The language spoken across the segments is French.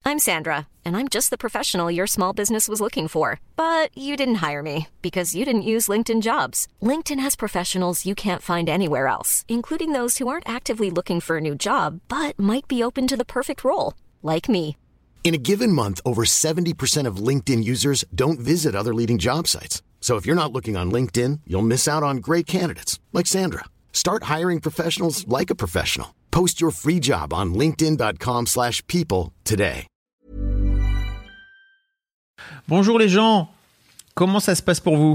I'm Sandra, and I'm just the professional your small business was looking for. But you didn't hire me because you didn't use LinkedIn Jobs. LinkedIn has professionals you can't find anywhere else, including those who aren't actively looking for a new job, but might be open to the perfect role, like me. In a given month, over 70% of LinkedIn users don't visit other leading job sites. So if you're not looking on LinkedIn, you'll miss out on great candidates like Sandra. Start hiring professionals like a professional. Post your free job on linkedin.com/people today. Bonjour les gens, comment ça se passe pour vous ?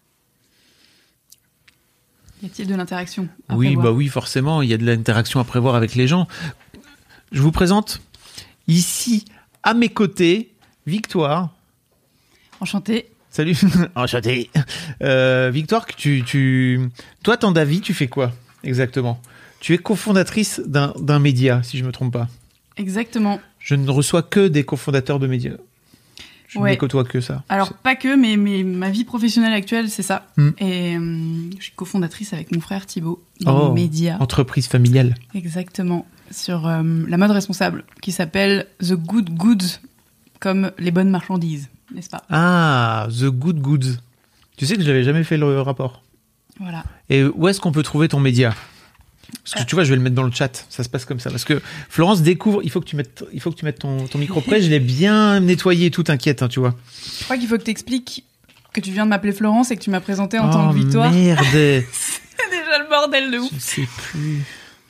Y a-t-il de l'interaction à Oui, prévoir ? bah oui, forcément, il y a de l'interaction à prévoir avec les gens. Je vous présente ici, à mes côtés, Victoire. Enchantée. Salut, enchanté. Victoire, toi, tant d'avis, tu fais quoi exactement ? Tu es cofondatrice d'un média, si je me trompe pas. Exactement. Je ne reçois que des cofondateurs de médias. Je ne côtoie que ça. Alors, pas que, mais ma vie professionnelle actuelle, c'est ça. Et je suis cofondatrice avec mon frère Thibaut dans média. Entreprise familiale. Exactement. Sur la mode responsable, qui s'appelle The Good Goods, comme les bonnes marchandises, n'est-ce pas ? Ah, The Good Goods. Tu sais que je n'avais jamais fait le rapport. Voilà. Et où est-ce qu'on peut trouver ton média ? Parce que tu vois, je vais le mettre dans le chat. Ça se passe comme ça. Parce que Florence découvre. Il faut que tu mettes ton micro près. Je l'ai bien nettoyé et tout. T'inquiète, hein, tu vois. Je crois qu'il faut que tu expliques que tu viens de m'appeler Florence et que tu m'as présenté en tant que Victoire. Merde. C'est déjà le bordel de ouf. Je sais plus.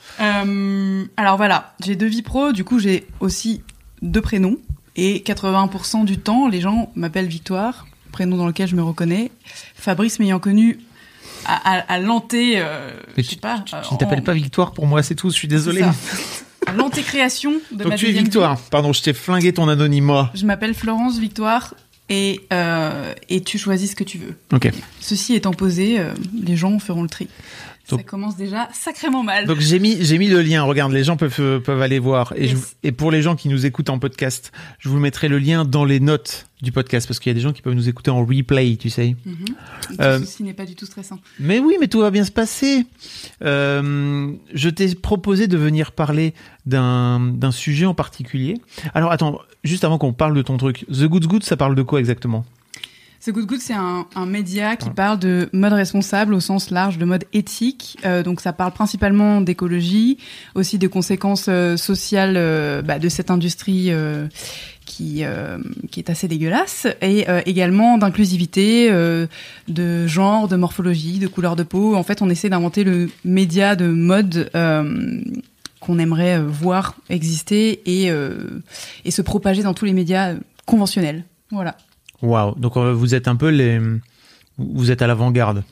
Alors voilà, j'ai 2 vies pro. Du coup, j'ai aussi 2 prénoms. Et 80% du temps, les gens m'appellent Victoire, prénom dans lequel je me reconnais. Fabrice m'ayant connu à l'anté, je sais pas. Tu ne t'appelles pas Victoire pour moi, c'est tout, je suis désolé. À l'anté-création de donc ma tu es deuxième Victoire, vie. pardon, je t'ai flingué ton anonymat. Je m'appelle Florence Victoire et tu choisis ce que tu veux. Ok. Ceci étant posé, les gens feront le tri. Donc, ça commence déjà sacrément mal. Donc j'ai mis le lien, regarde, les gens peuvent aller voir. Et, Yes. et pour les gens qui nous écoutent en podcast, je vous mettrai le lien dans les notes du podcast, parce qu'il y a des gens qui peuvent nous écouter en replay, tu sais. Ceci n'est pas du tout stressant. Mais oui, mais tout va bien se passer. Je t'ai proposé de venir parler d'un sujet en particulier. Alors attends, juste avant qu'on parle de ton truc, The Good Good, ça parle de quoi exactement ? The Good Good, c'est un média qui parle de mode responsable au sens large, de mode éthique. Donc ça parle principalement d'écologie, aussi des conséquences sociales de cette industrie qui est assez dégueulasse, et également d'inclusivité, de genre, de morphologie, de couleur de peau. En fait, on essaie d'inventer le média de mode qu'on aimerait voir exister et se propager dans tous les médias conventionnels. Voilà. Waouh, donc vous êtes un peu vous êtes à l'avant-garde.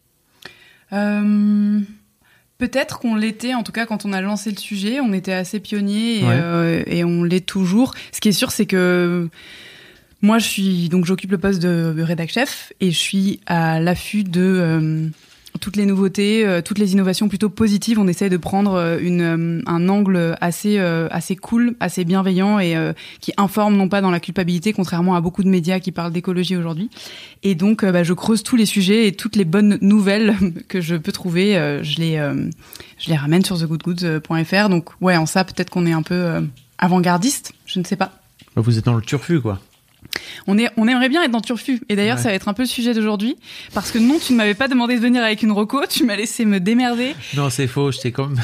Peut-être qu'on l'était, en tout cas quand on a lancé le sujet, on était assez pionniers et on l'est toujours. Ce qui est sûr, c'est que moi j'occupe le poste de rédac chef et je suis à l'affût de toutes les nouveautés, toutes les innovations plutôt positives. On essaie de prendre un angle assez cool, assez bienveillant et qui informe non pas dans la culpabilité, contrairement à beaucoup de médias qui parlent d'écologie aujourd'hui. Et donc, je creuse tous les sujets et toutes les bonnes nouvelles que je peux trouver. Je les ramène sur thegoodgoods.fr. Donc, ouais, en ça, peut-être qu'on est un peu avant-gardiste. Je ne sais pas. Vous êtes dans le turfu, quoi. On aimerait bien être dans Turfu. Et d'ailleurs, ça va être un peu le sujet d'aujourd'hui. Parce que non, tu ne m'avais pas demandé de venir avec une reco. Tu m'as laissé me démerder. Non, c'est faux. Je t'ai comme...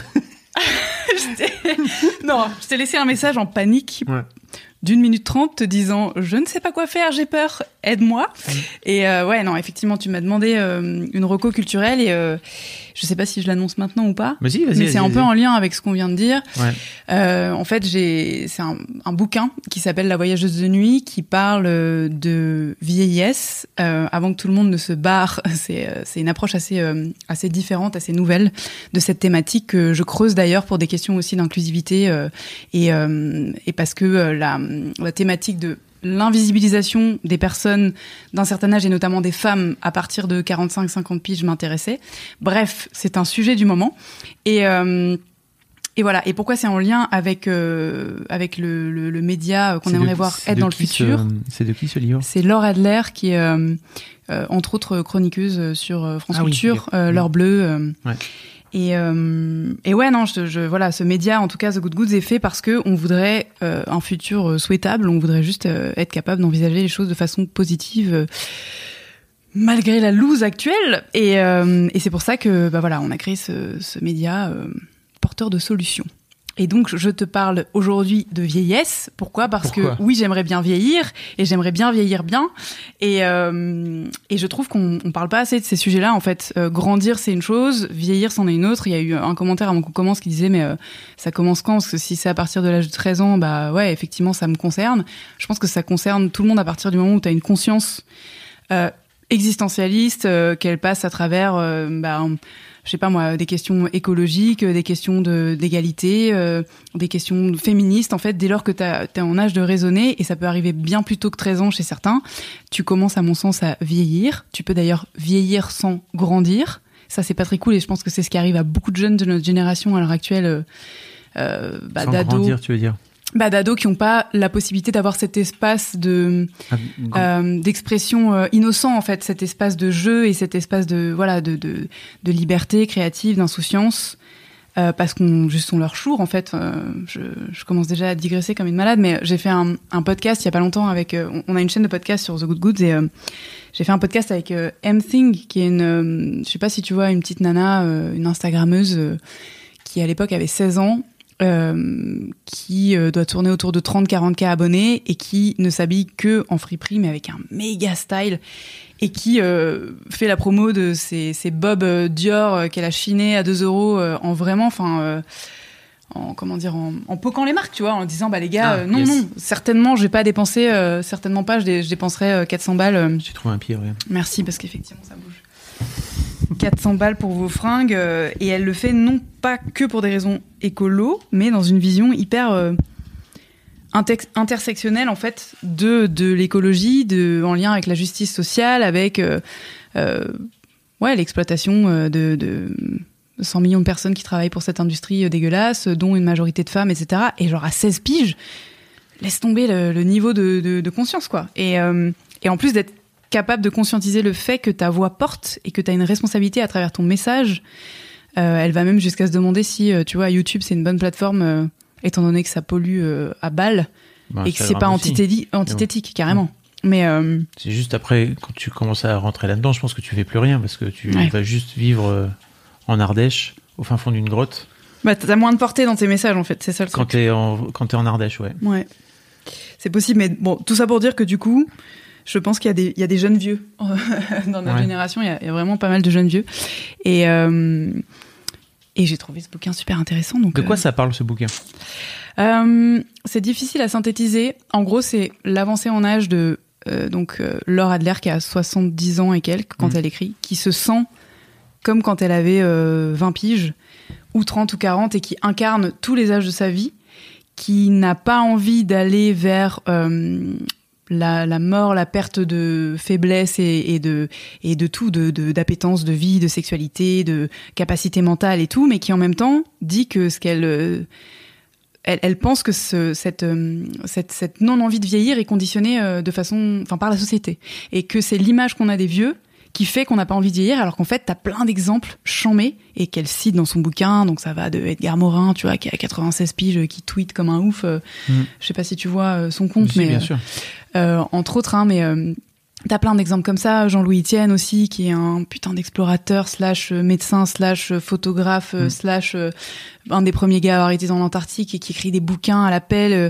je t'ai laissé un message en panique d'1 minute 30 te disant « Je ne sais pas quoi faire, j'ai peur, aide-moi ». Et effectivement, tu m'as demandé une reco culturelle et je sais pas si je l'annonce maintenant ou pas. Mais si, mais c'est un peu en lien avec ce qu'on vient de dire. Ouais. En fait, c'est un bouquin qui s'appelle La voyageuse de nuit qui parle de vieillesse avant que tout le monde ne se barre. C'est une approche assez différente, assez nouvelle de cette thématique que je creuse d'ailleurs pour des questions aussi d'inclusivité et parce que la thématique de l'invisibilisation des personnes d'un certain âge et notamment des femmes à partir de 45-50 piges m'intéressait. Bref, c'est un sujet du moment. Et voilà. Et pourquoi c'est en lien avec le média qu'on aimerait voir être dans le futur. C'est de qui ce livre ? C'est Laure Adler qui est entre autres chroniqueuse sur France Culture, L'heure bleue. Ouais. Et ouais, non, voilà, ce média, en tout cas, The Good Goods, est fait parce que on voudrait un futur souhaitable. On voudrait juste être capable d'envisager les choses de façon positive, malgré la loose actuelle. Et c'est pour ça que, voilà, on a créé ce média porteur de solutions. Et donc, je te parle aujourd'hui de vieillesse. Pourquoi ? Parce que oui, j'aimerais bien vieillir et j'aimerais bien vieillir bien. Et je trouve qu'on parle pas assez de ces sujets-là. En fait, grandir, c'est une chose, vieillir, c'en est une autre. Il y a eu un commentaire avant qu'on commence qui disait mais ça commence quand ? Parce que si c'est à partir de l'âge de 13 ans, ouais, effectivement, ça me concerne. Je pense que ça concerne tout le monde à partir du moment où tu as une conscience existentialiste, qu'elle passe à travers je sais pas moi, des questions écologiques, des questions d'égalité, des questions féministes. En fait, dès lors que t'es en âge de raisonner, et ça peut arriver bien plus tôt que 13 ans chez certains, tu commences à mon sens à vieillir. Tu peux d'ailleurs vieillir sans grandir. Ça, c'est pas très cool, et je pense que c'est ce qui arrive à beaucoup de jeunes de notre génération à l'heure actuelle, sans d'ados. grandir, tu veux dire ? D'ados qui n'ont pas la possibilité d'avoir cet espace d'expression innocent, en fait, cet espace de jeu et cet espace de liberté créative, d'insouciance, parce qu'on leur choure, en fait. Je commence déjà à digresser comme une malade, mais j'ai fait un podcast il y a pas longtemps avec on a une chaîne de podcast sur The Good Goods, et j'ai fait un podcast avec M-Thing, qui est une je sais pas si tu vois, une petite nana, une Instagrammeuse qui à l'époque avait 16 ans, qui doit tourner autour de 30-40K abonnés et qui ne s'habille que en friperie mais avec un méga style, et qui fait la promo de ces bobs Dior qu'elle a chiné à 2 € en vraiment, en poquant les marques, tu vois, en disant les gars, non, certainement je vais pas dépenser, certainement pas, je dépenserai 400 balles. J'ai trouvé un pied, ouais. Merci, parce qu'effectivement ça bouge. 400 balles pour vos fringues, et elle le fait non pas que pour des raisons écolo, mais dans une vision hyper intersectionnelle, en fait, de l'écologie, en lien avec la justice sociale, avec l'exploitation de 100 millions de personnes qui travaillent pour cette industrie dégueulasse, dont une majorité de femmes, etc. Et genre à 16 piges, laisse tomber le niveau de conscience, quoi. Et en plus d'être capable de conscientiser le fait que ta voix porte et que tu as une responsabilité à travers ton message. Elle va même jusqu'à se demander si, tu vois, YouTube, c'est une bonne plateforme, étant donné que ça pollue à balles, et que c'est pas antithétique, carrément. Mais c'est juste après, quand tu commences à rentrer là-dedans, je pense que tu fais plus rien, parce que tu vas juste vivre en Ardèche, au fin fond d'une grotte. T'as moins de portée dans tes messages, en fait, c'est ça le truc. Quand t'es en Ardèche, ouais. Ouais. C'est possible, mais bon, tout ça pour dire que du coup, je pense qu'il y a des jeunes vieux dans notre génération. Il y a vraiment pas mal de jeunes vieux. Et j'ai trouvé ce bouquin super intéressant. Donc, de quoi ça parle, ce bouquin ? C'est difficile à synthétiser. En gros, c'est l'avancée en âge de Laure Adler, qui a 70 ans et quelques quand elle écrit, qui se sent comme quand elle avait 20 piges, ou 30 ou 40, et qui incarne tous les âges de sa vie, qui n'a pas envie d'aller vers la mort, la perte de faiblesse et de tout, d'appétence, de vie, de sexualité, de capacité mentale et tout, mais qui en même temps dit que ce qu'elle elle pense que cette non-envie de vieillir est conditionnée par la société, et que c'est l'image qu'on a des vieux qui fait qu'on n'a pas envie de vieillir, alors qu'en fait t'as plein d'exemples chamés, et qu'elle cite dans son bouquin. Donc ça va de Edgar Morin, tu vois, qui a 96 piges, qui tweet comme un ouf. Je sais pas si tu vois son compte, oui, mais bien sûr. Entre autres, mais t'as plein d'exemples comme ça. Jean-Louis Etienne aussi, qui est un putain d'explorateur / médecin / photographe / un des premiers gars à avoir été dans l'Antarctique, et qui écrit des bouquins à l'appel.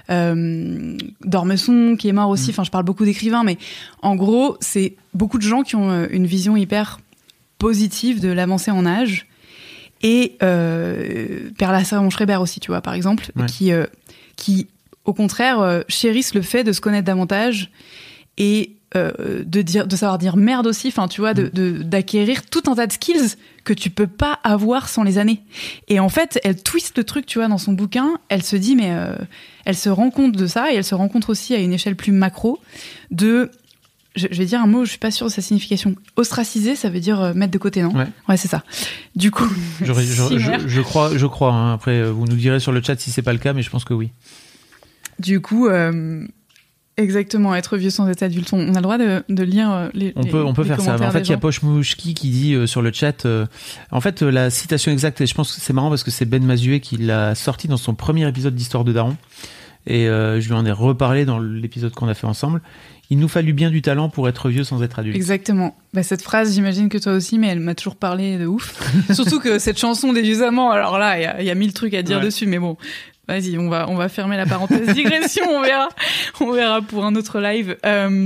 D'Ormesson, qui est mort aussi. Enfin, je parle beaucoup d'écrivains, mais en gros, c'est beaucoup de gens qui ont une vision hyper positive de l'avancée en âge. Et Père Lasserre-Schreiber aussi, tu vois, par exemple, qui au contraire chérissent le fait de se connaître davantage, et de savoir dire merde aussi, enfin tu vois, d'acquérir tout un tas de skills que tu peux pas avoir sans les années. Et en fait, elle twiste le truc, tu vois, dans son bouquin. Elle se dit, mais elle se rend compte de ça, et elle se rend compte aussi à une échelle plus macro de, je vais dire un mot, je suis pas sûre de sa signification. Ostraciser, ça veut dire mettre de côté, non ? Ouais, c'est ça. Du coup, je crois. Hein. Après, vous nous direz sur le chat si c'est pas le cas, mais je pense que oui. Du coup, Exactement, être vieux sans être adulte. On a le droit de lire on peut faire ça. En fait, il y a Pochmouchki qui dit sur le chat, en fait, la citation exacte, et je pense que c'est marrant parce que c'est Ben Mazué qui l'a sorti dans son premier épisode d'Histoire de Daron. Et je lui en ai reparlé dans l'épisode qu'on a fait ensemble. Il nous fallut bien du talent pour être vieux sans être adulte. Exactement. Cette phrase, j'imagine que toi aussi, mais elle m'a toujours parlé de ouf. Surtout que cette chanson des vieux amants, alors là, il y a 1000 trucs à dire dessus, mais bon, vas-y, on va fermer la parenthèse digression, on verra pour un autre live.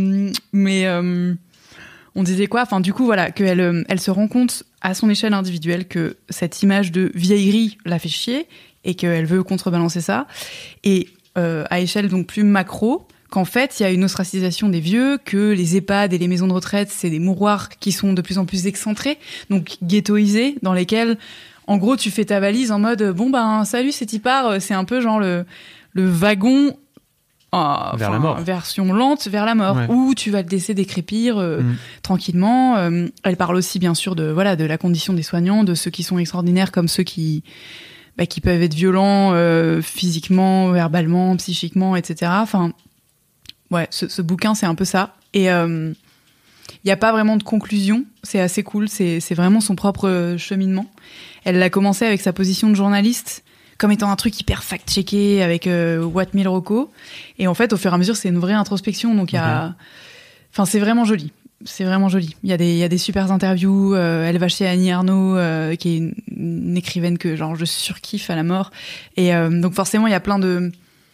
On disait quoi ? Enfin, du coup, voilà, qu'elle elle se rend compte à son échelle individuelle que cette image de vieillerie la fait chier et qu'elle veut contrebalancer ça. Et à échelle donc plus macro, qu'en fait, il y a une ostracisation des vieux, que les EHPAD et les maisons de retraite, c'est des mouroirs qui sont de plus en plus excentrés, donc ghettoisés, dans lesquels, en gros, tu fais ta valise en mode, bon ben, salut, c'est y part, c'est un peu genre le wagon vers la mort. Version lente vers la mort, où tu vas te laisser décrépir tranquillement. Elle parle aussi, bien sûr, de la condition des soignants, de ceux qui sont extraordinaires comme ceux qui peuvent être violents physiquement, verbalement, psychiquement, etc. Enfin, ouais, ce bouquin, c'est un peu ça. Et il n'y a pas vraiment de conclusion. C'est assez cool. C'est vraiment son propre cheminement. Elle l'a commencé avec sa position de journaliste, comme étant un truc hyper fact-checké avec What Mille Rocco. Et en fait, au fur et à mesure, c'est une vraie introspection. Donc, enfin, c'est vraiment joli. C'est vraiment joli. Il y a des super interviews. Elle va chez Annie Ernaux, qui est une écrivaine que genre je surkiffe à la mort. Et donc forcément, il y a plein de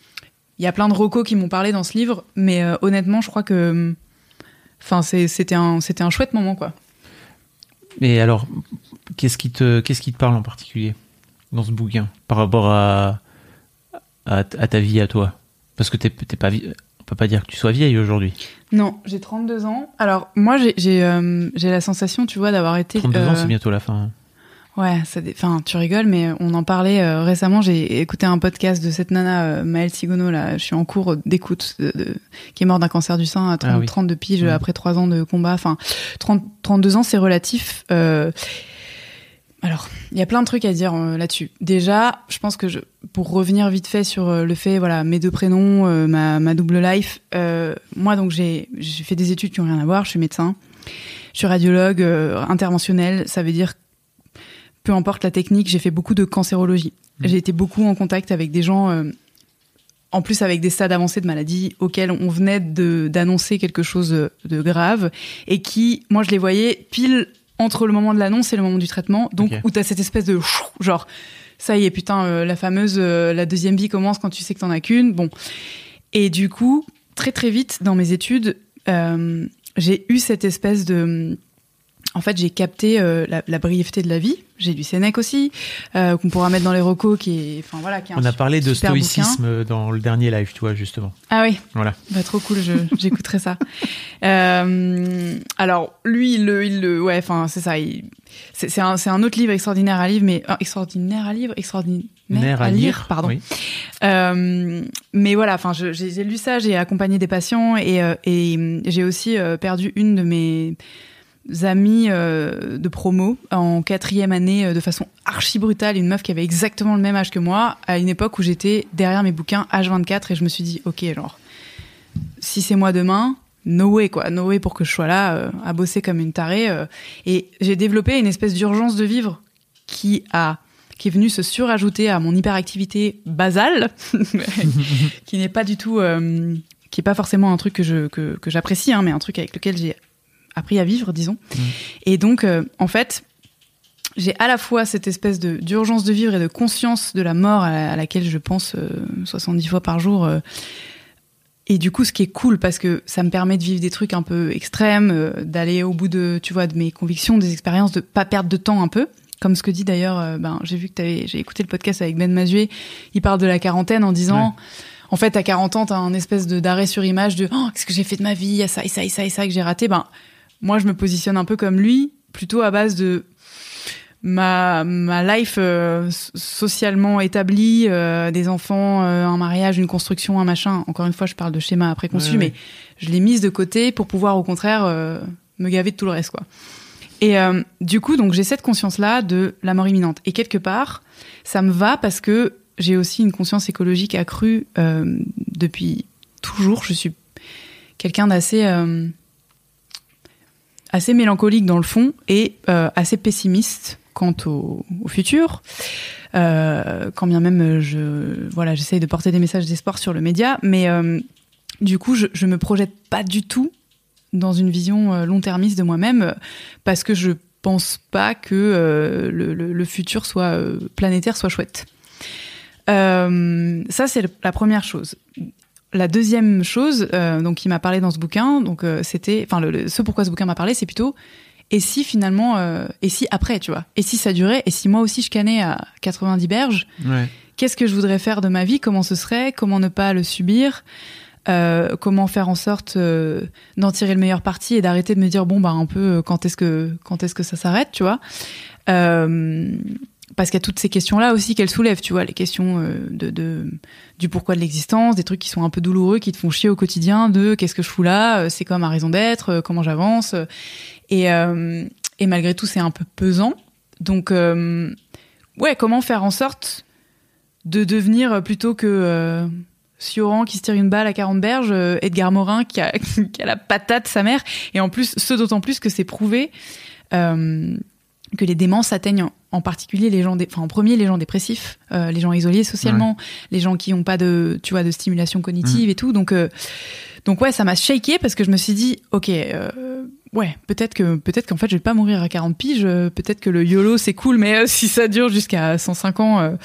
recos qui m'ont parlé dans ce livre. Mais honnêtement, je crois que, enfin, c'était un chouette moment, quoi. Mais alors, qu'est-ce qui te parle en particulier dans ce bouquin par rapport à ta vie, à toi? Parce que t'es pas on peut pas dire que tu sois vieille aujourd'hui. Non, j'ai 32 ans. Alors, moi, j'ai la sensation, tu vois, d'avoir été... 32 ans, c'est bientôt la fin. Ouais, enfin, tu rigoles, mais on en parlait récemment. J'ai écouté un podcast de cette nana, Maëlle Sigono, là. Je suis en cours d'écoute, qui est morte d'un cancer du sein à 32 piges après 3 ans de combat. Enfin, 32 ans, c'est relatif. Alors, il y a plein de trucs à dire là-dessus. Déjà, je pense que pour revenir vite fait sur le fait, voilà, mes 2 prénoms, ma double life. Moi, donc, j'ai fait des études qui ont rien à voir. Je suis médecin, je suis radiologue interventionnel. Ça veut dire, peu importe la technique, j'ai fait beaucoup de cancérologie. J'ai été beaucoup en contact avec des gens, en plus avec des stades avancés de maladie auxquels on venait d'annoncer quelque chose de grave et qui, moi, je les voyais pile entre le moment de l'annonce et le moment du traitement, donc où t'as cette espèce de genre, ça y est, putain, la fameuse la deuxième vie commence quand tu sais que t'en as qu'une. Bon, et du coup, très très vite dans mes études, j'ai eu cette espèce de, en fait, j'ai capté la brièveté de la vie. J'ai lu Sénèque aussi, qu'on pourra mettre dans les recos, qui est, enfin voilà, qui est on a parlé de stoïcisme bouquin. Dans le dernier live, tu vois, justement. Ah oui. Voilà. Bah, trop cool, j'écouterai ça. Alors lui, ouais, enfin c'est ça. C'est un autre livre extraordinaire à lire, mais extraordinaire à lire, pardon. Oui. Mais voilà, enfin j'ai lu ça, j'ai accompagné des patients et j'ai aussi perdu une de mes amis de promo en 4e année de façon archi brutale, une meuf qui avait exactement le même âge que moi à une époque où j'étais derrière mes bouquins H24 et je me suis dit ok, genre si c'est moi demain, no way pour que je sois là à bosser comme une tarée et j'ai développé une espèce d'urgence de vivre qui est venue se surajouter à mon hyperactivité basale qui n'est pas du tout qui est pas forcément un truc que j'apprécie, hein, mais un truc avec lequel j'ai appris à vivre, disons. Et donc, en fait, j'ai à la fois cette espèce d'urgence de vivre et de conscience de la mort à laquelle je pense 70 fois par jour. Et du coup, ce qui est cool, parce que ça me permet de vivre des trucs un peu extrêmes, d'aller au bout de mes convictions, des expériences, de pas perdre de temps un peu. Comme ce que dit d'ailleurs, j'ai vu que j'ai écouté le podcast avec Ben Mazué, il parle de la quarantaine en disant... Ouais. En fait, à 40 ans, t'as un espèce d'arrêt sur image de qu'est-ce que j'ai fait de ma vie, il y a ça et ça et ça et ça que j'ai raté. Moi, je me positionne un peu comme lui, plutôt à base de ma life socialement établie, des enfants, un mariage, une construction, un machin. Encore une fois, je parle de schéma préconçu, mais je l'ai mise de côté pour pouvoir, au contraire, me gaver de tout le reste, quoi. Et du coup, donc, j'ai cette conscience-là de la mort imminente. Et quelque part, ça me va parce que j'ai aussi une conscience écologique accrue depuis toujours. Je suis quelqu'un d'assez assez mélancolique dans le fond et assez pessimiste quant au futur. Quand bien même j'essaye de porter des messages d'espoir sur le média, mais du coup je me projette pas du tout dans une vision long-termiste de moi-même parce que je pense pas que le futur soit planétaire soit chouette. Ça c'est la première chose. La deuxième chose donc qui m'a parlé dans ce bouquin, donc c'était ce pourquoi ce bouquin m'a parlé, c'est plutôt et si finalement et si après, tu vois, et si ça durait, et si moi aussi je cannais à 90 berges, qu'est-ce que je voudrais faire de ma vie, comment ce serait, comment ne pas le subir, comment faire en sorte d'en tirer le meilleur parti et d'arrêter de me dire bon bah un peu quand est-ce que ça s'arrête, tu vois, parce qu'il y a toutes ces questions-là aussi qu'elle soulève, tu vois, les questions du pourquoi de l'existence, des trucs qui sont un peu douloureux, qui te font chier au quotidien, de qu'est-ce que je fous là, c'est quoi ma raison d'être, comment j'avance, et malgré tout c'est un peu pesant. Donc comment faire en sorte de devenir plutôt que Sioran qui se tire une balle à 40 berges, Edgar Morin qui a la patate sa mère, et en plus d'autant plus que c'est prouvé que les démences atteignent en particulier les gens en premier les gens dépressifs, les gens isolés socialement, les gens qui ont pas de stimulation cognitive et tout, donc ouais, ça m'a shaké parce que je me suis dit OK, peut-être qu'en fait je vais pas mourir à 40 piges, peut-être que le YOLO c'est cool, mais si ça dure jusqu'à 105 ans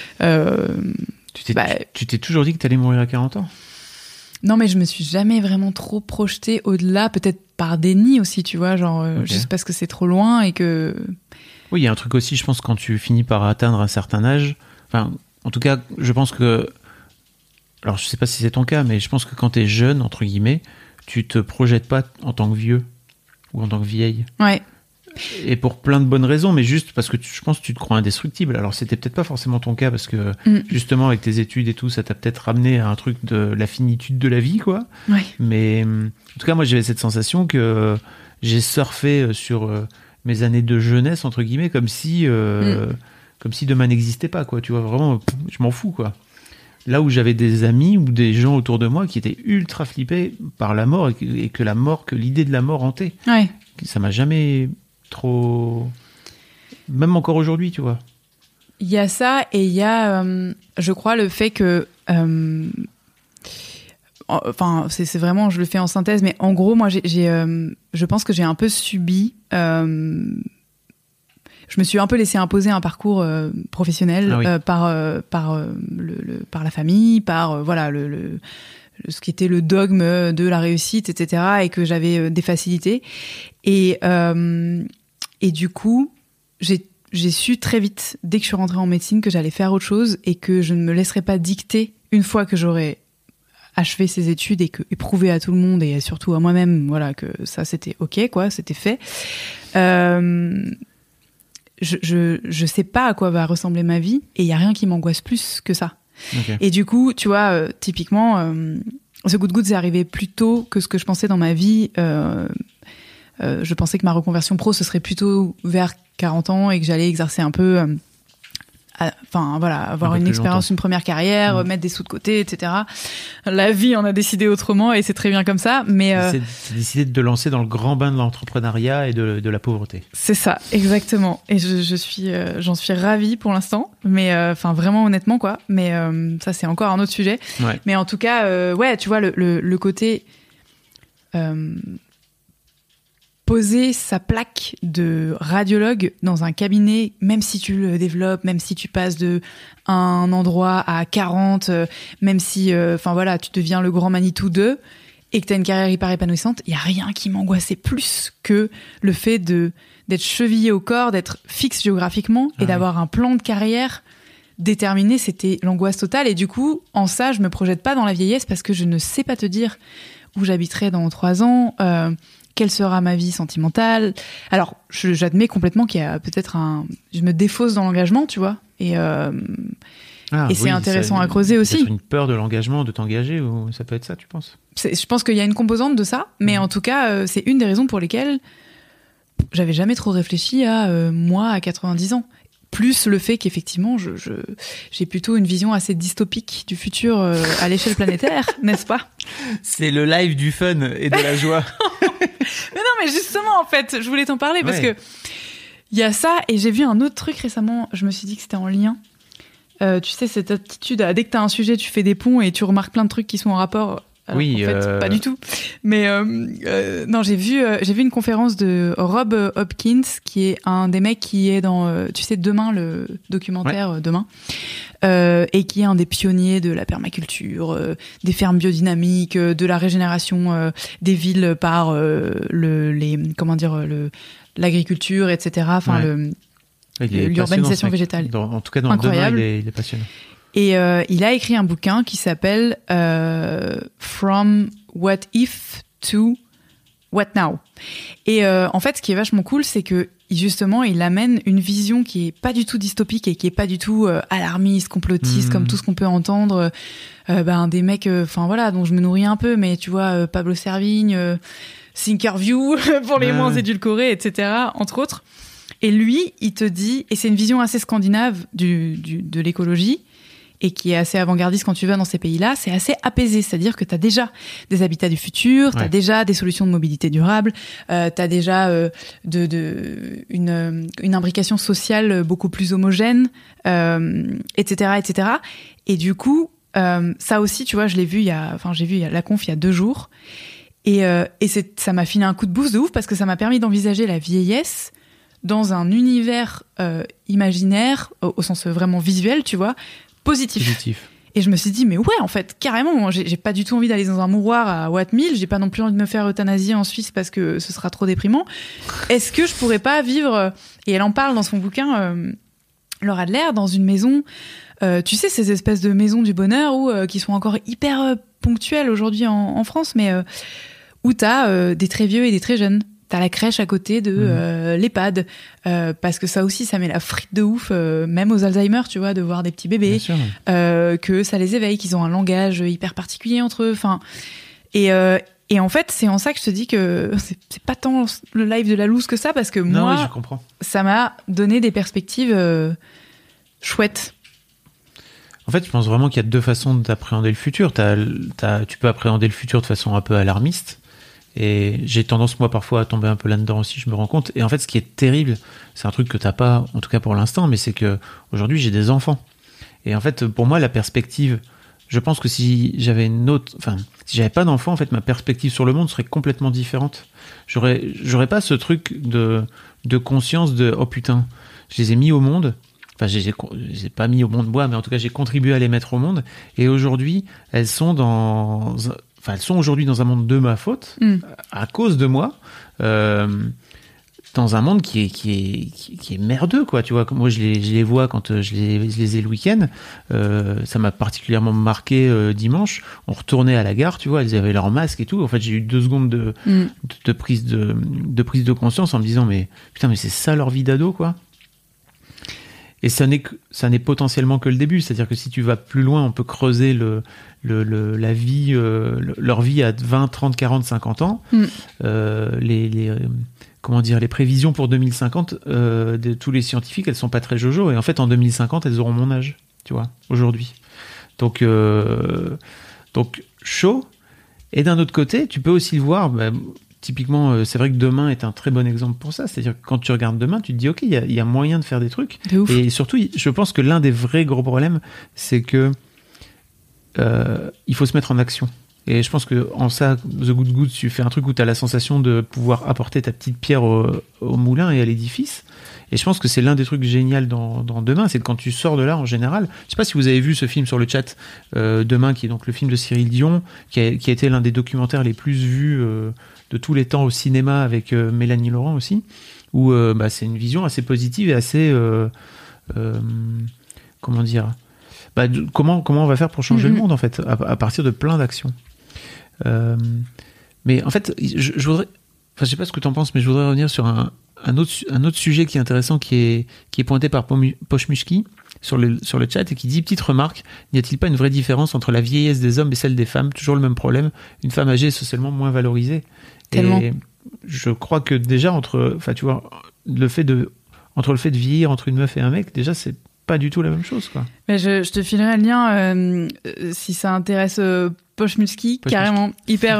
tu t'es toujours dit que t'allais mourir à 40 ans? Non, mais je me suis jamais vraiment trop projetée au-delà, peut-être par déni aussi, tu vois, genre juste parce que c'est trop loin et que... Oui, il y a un truc aussi, je pense, quand tu finis par atteindre un certain âge, enfin, en tout cas, je pense que... Alors, je sais pas si c'est ton cas, mais je pense que quand t'es jeune, entre guillemets, tu te projettes pas en tant que vieux ou en tant que vieille. Ouais. Et pour plein de bonnes raisons, mais juste parce que je pense que tu te crois indestructible. Alors c'était peut-être pas forcément ton cas parce que justement avec tes études et tout, ça t'a peut-être ramené à un truc de la finitude de la vie, quoi. Ouais. Mais en tout cas, moi j'avais cette sensation que j'ai surfé sur mes années de jeunesse entre guillemets comme si demain n'existait pas, quoi. Tu vois, vraiment, je m'en fous, quoi. Là où j'avais des amis ou des gens autour de moi qui étaient ultra flippés par la mort et que l'idée de la mort hantait. Ouais. Ça m'a jamais trop... Même encore aujourd'hui, tu vois. Il y a ça, et il y a, je crois, le fait que... Enfin, c'est vraiment, je le fais en synthèse, mais en gros, moi, je pense que j'ai un peu subi... je me suis un peu laissé imposer un parcours professionnel par la famille, par ce qui était le dogme de la réussite, etc., et que j'avais des facilités. Et du coup, j'ai su très vite, dès que je suis rentrée en médecine, que j'allais faire autre chose et que je ne me laisserais pas dicter une fois que j'aurais achevé ces études et prouvé à tout le monde et surtout à moi-même, voilà, que ça c'était ok, quoi, c'était fait. Je sais pas à quoi va ressembler ma vie et il y a rien qui m'angoisse plus que ça. Okay. Et du coup, tu vois, typiquement, ce Good Good, c'est arrivé plus tôt que ce que je pensais dans ma vie. Je pensais que ma reconversion pro, ce serait plutôt vers 40 ans et que j'allais exercer un peu, avoir une expérience, une première carrière, mettre des sous de côté, etc. La vie en a décidé autrement et c'est très bien comme ça. Mais c'est décidé de te lancer dans le grand bain de l'entrepreneuriat et de la pauvreté. C'est ça, exactement. Et j'en suis ravie pour l'instant. Mais vraiment honnêtement, quoi. Mais ça, c'est encore un autre sujet. Ouais. Mais en tout cas, tu vois, le côté poser sa plaque de radiologue dans un cabinet, même si tu le développes, même si tu passes de un endroit à 40, même si, tu deviens le grand Manitou 2 et que t'as une carrière hyper épanouissante, il y a rien qui m'angoissait plus que le fait d'être chevillé au corps, d'être fixe géographiquement et d'avoir un plan de carrière déterminé. C'était l'angoisse totale. Et du coup, en ça, je me projette pas dans la vieillesse parce que je ne sais pas te dire où j'habiterai dans 3 ans, quelle sera ma vie sentimentale. Alors, j'admets complètement qu'il y a peut-être je me défausse dans l'engagement, tu vois. Et c'est intéressant à creuser aussi. Peut-être une peur de l'engagement, de t'engager, ou ça peut être ça, tu penses ? Je pense qu'il y a une composante de ça, mais en tout cas, c'est une des raisons pour lesquelles j'avais jamais trop réfléchi à moi à 90 ans. plus le fait qu'effectivement, j'ai plutôt une vision assez dystopique du futur à l'échelle planétaire, n'est-ce pas? C'est le live du fun et de la joie. Mais non, mais justement, en fait, je voulais t'en parler parce que il y a ça, et j'ai vu un autre truc récemment, je me suis dit que c'était en lien. Tu sais, cette attitude, dès que t'as un sujet, tu fais des ponts et tu remarques plein de trucs qui sont en rapport. Alors, en fait, pas du tout. Mais non, j'ai vu une conférence de Rob Hopkins, qui est un des mecs qui est dans, tu sais, Demain, le documentaire Demain, et qui est un des pionniers de la permaculture, des fermes biodynamiques, de la régénération des villes par l'agriculture, etc. Enfin, l'urbanisation végétale. En tout cas, dans Incroyable. Demain, il est passionnant. Et il a écrit un bouquin qui s'appelle From What If to What Now. Et en fait, ce qui est vachement cool, c'est que justement, il amène une vision qui est pas du tout dystopique et qui est pas du tout alarmiste, complotiste, comme tout ce qu'on peut entendre. Des mecs, dont je me nourris un peu, mais tu vois, Pablo Servigne, Thinkerview pour les moins édulcorés, etc., entre autres. Et lui, il te dit, et c'est une vision assez scandinave de l'écologie, et qui est assez avant-gardiste quand tu vas dans ces pays-là, c'est assez apaisé. C'est-à-dire que tu as déjà des habitats du futur, tu as déjà des solutions de mobilité durable, tu as déjà une imbrication sociale beaucoup plus homogène, etc., etc. Et du coup, ça aussi, tu vois, j'ai vu la conf il y a 2 jours, et ça m'a filé un coup de boost de ouf parce que ça m'a permis d'envisager la vieillesse dans un univers imaginaire, au sens vraiment visuel, tu vois, positif. Et je me suis dit, mais ouais, en fait, carrément, j'ai pas du tout envie d'aller dans un mouroir à Watt Mill, j'ai pas non plus envie de me faire euthanasier en Suisse parce que ce sera trop déprimant. Est-ce que je pourrais pas vivre, et elle en parle dans son bouquin, Laura Adler, dans une maison, tu sais, ces espèces de maisons du bonheur qui sont encore hyper ponctuelles aujourd'hui en France, mais où t'as des très vieux et des très jeunes. T'as la crèche à côté de l'EHPAD, parce que ça aussi, ça met la frite de ouf, même aux Alzheimer, tu vois, de voir des petits bébés, que ça les éveille, qu'ils ont un langage hyper particulier entre eux. Enfin, et en fait, c'est en ça que je te dis que c'est pas tant le live de la loose que ça, parce que moi, je comprends. Ça m'a donné des perspectives chouettes. En fait, je pense vraiment qu'il y a 2 façons d'appréhender le futur. Tu peux appréhender le futur de façon un peu alarmiste. Et j'ai tendance, moi, parfois, à tomber un peu là-dedans aussi, je me rends compte. Et en fait, ce qui est terrible, c'est un truc que t'as pas, en tout cas pour l'instant, mais c'est que aujourd'hui, j'ai des enfants. Et en fait, pour moi, la perspective, je pense que si j'avais si j'avais pas d'enfants, en fait, ma perspective sur le monde serait complètement différente. J'aurais pas ce truc de conscience de, oh putain, je les ai mis au monde. Enfin, je les ai pas mis au monde moi, mais en tout cas, j'ai contribué à les mettre au monde. Et aujourd'hui, elles sont aujourd'hui dans un monde de ma faute, à cause de moi, dans un monde qui est merdeux, quoi. Tu vois, moi je les vois quand je les ai le week-end. Ça m'a particulièrement marqué dimanche. On retournait à la gare, tu vois, elles avaient leur masque et tout. En fait, j'ai eu 2 secondes de prise de conscience en me disant, mais putain, mais c'est ça leur vie d'ado, quoi. Et ça n'est potentiellement que le début. C'est-à-dire que si tu vas plus loin, on peut creuser la vie, leur vie à 20, 30, 40, 50 ans. Les prévisions pour 2050 de tous les scientifiques, elles sont pas très jojo. Et en fait, en 2050, elles auront mon âge, tu vois, aujourd'hui. Donc chaud. Et d'un autre côté, tu peux aussi le voir. Typiquement, c'est vrai que Demain est un très bon exemple pour ça. C'est-à-dire que quand tu regardes Demain, tu te dis, OK, il y a moyen de faire des trucs. De ouf. Et surtout, je pense que l'un des vrais gros problèmes, c'est que il faut se mettre en action. Et je pense que en ça, The Good Good, tu fais un truc où tu as la sensation de pouvoir apporter ta petite pierre au moulin et à l'édifice. Et je pense que c'est l'un des trucs géniaux dans Demain, c'est que quand tu sors de là, en général, je sais pas si vous avez vu ce film sur le chat, Demain, qui est donc le film de Cyril Dion, qui a été l'un des documentaires les plus vus de tous les temps au cinéma, avec Mélanie Laurent aussi, où c'est une vision assez positive et assez comment on va faire pour changer le monde, en fait, à partir de plein d'actions. Mais en fait, je voudrais, je sais pas ce que tu en penses, mais je voudrais revenir sur un autre sujet qui est intéressant, qui est pointé par Pochmushki sur le chat, et qui dit: petite remarque, n'y a-t-il pas une vraie différence entre la vieillesse des hommes et celle des femmes? Toujours le même problème, une femme âgée est socialement moins valorisée. Tellement. Et je crois que déjà tu vois, le fait de entre le fait de vieillir entre une meuf et un mec, déjà c'est pas du tout la même chose, quoi. Mais je te filerai un lien si ça intéresse Pochmulski, carrément hyper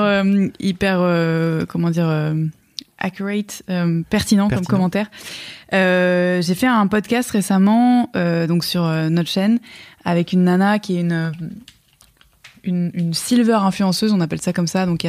comment dire accurate, pertinent comme commentaire. J'ai fait un podcast récemment donc sur notre chaîne avec une nana qui est une silver influenceuse, on appelle ça comme ça, donc qui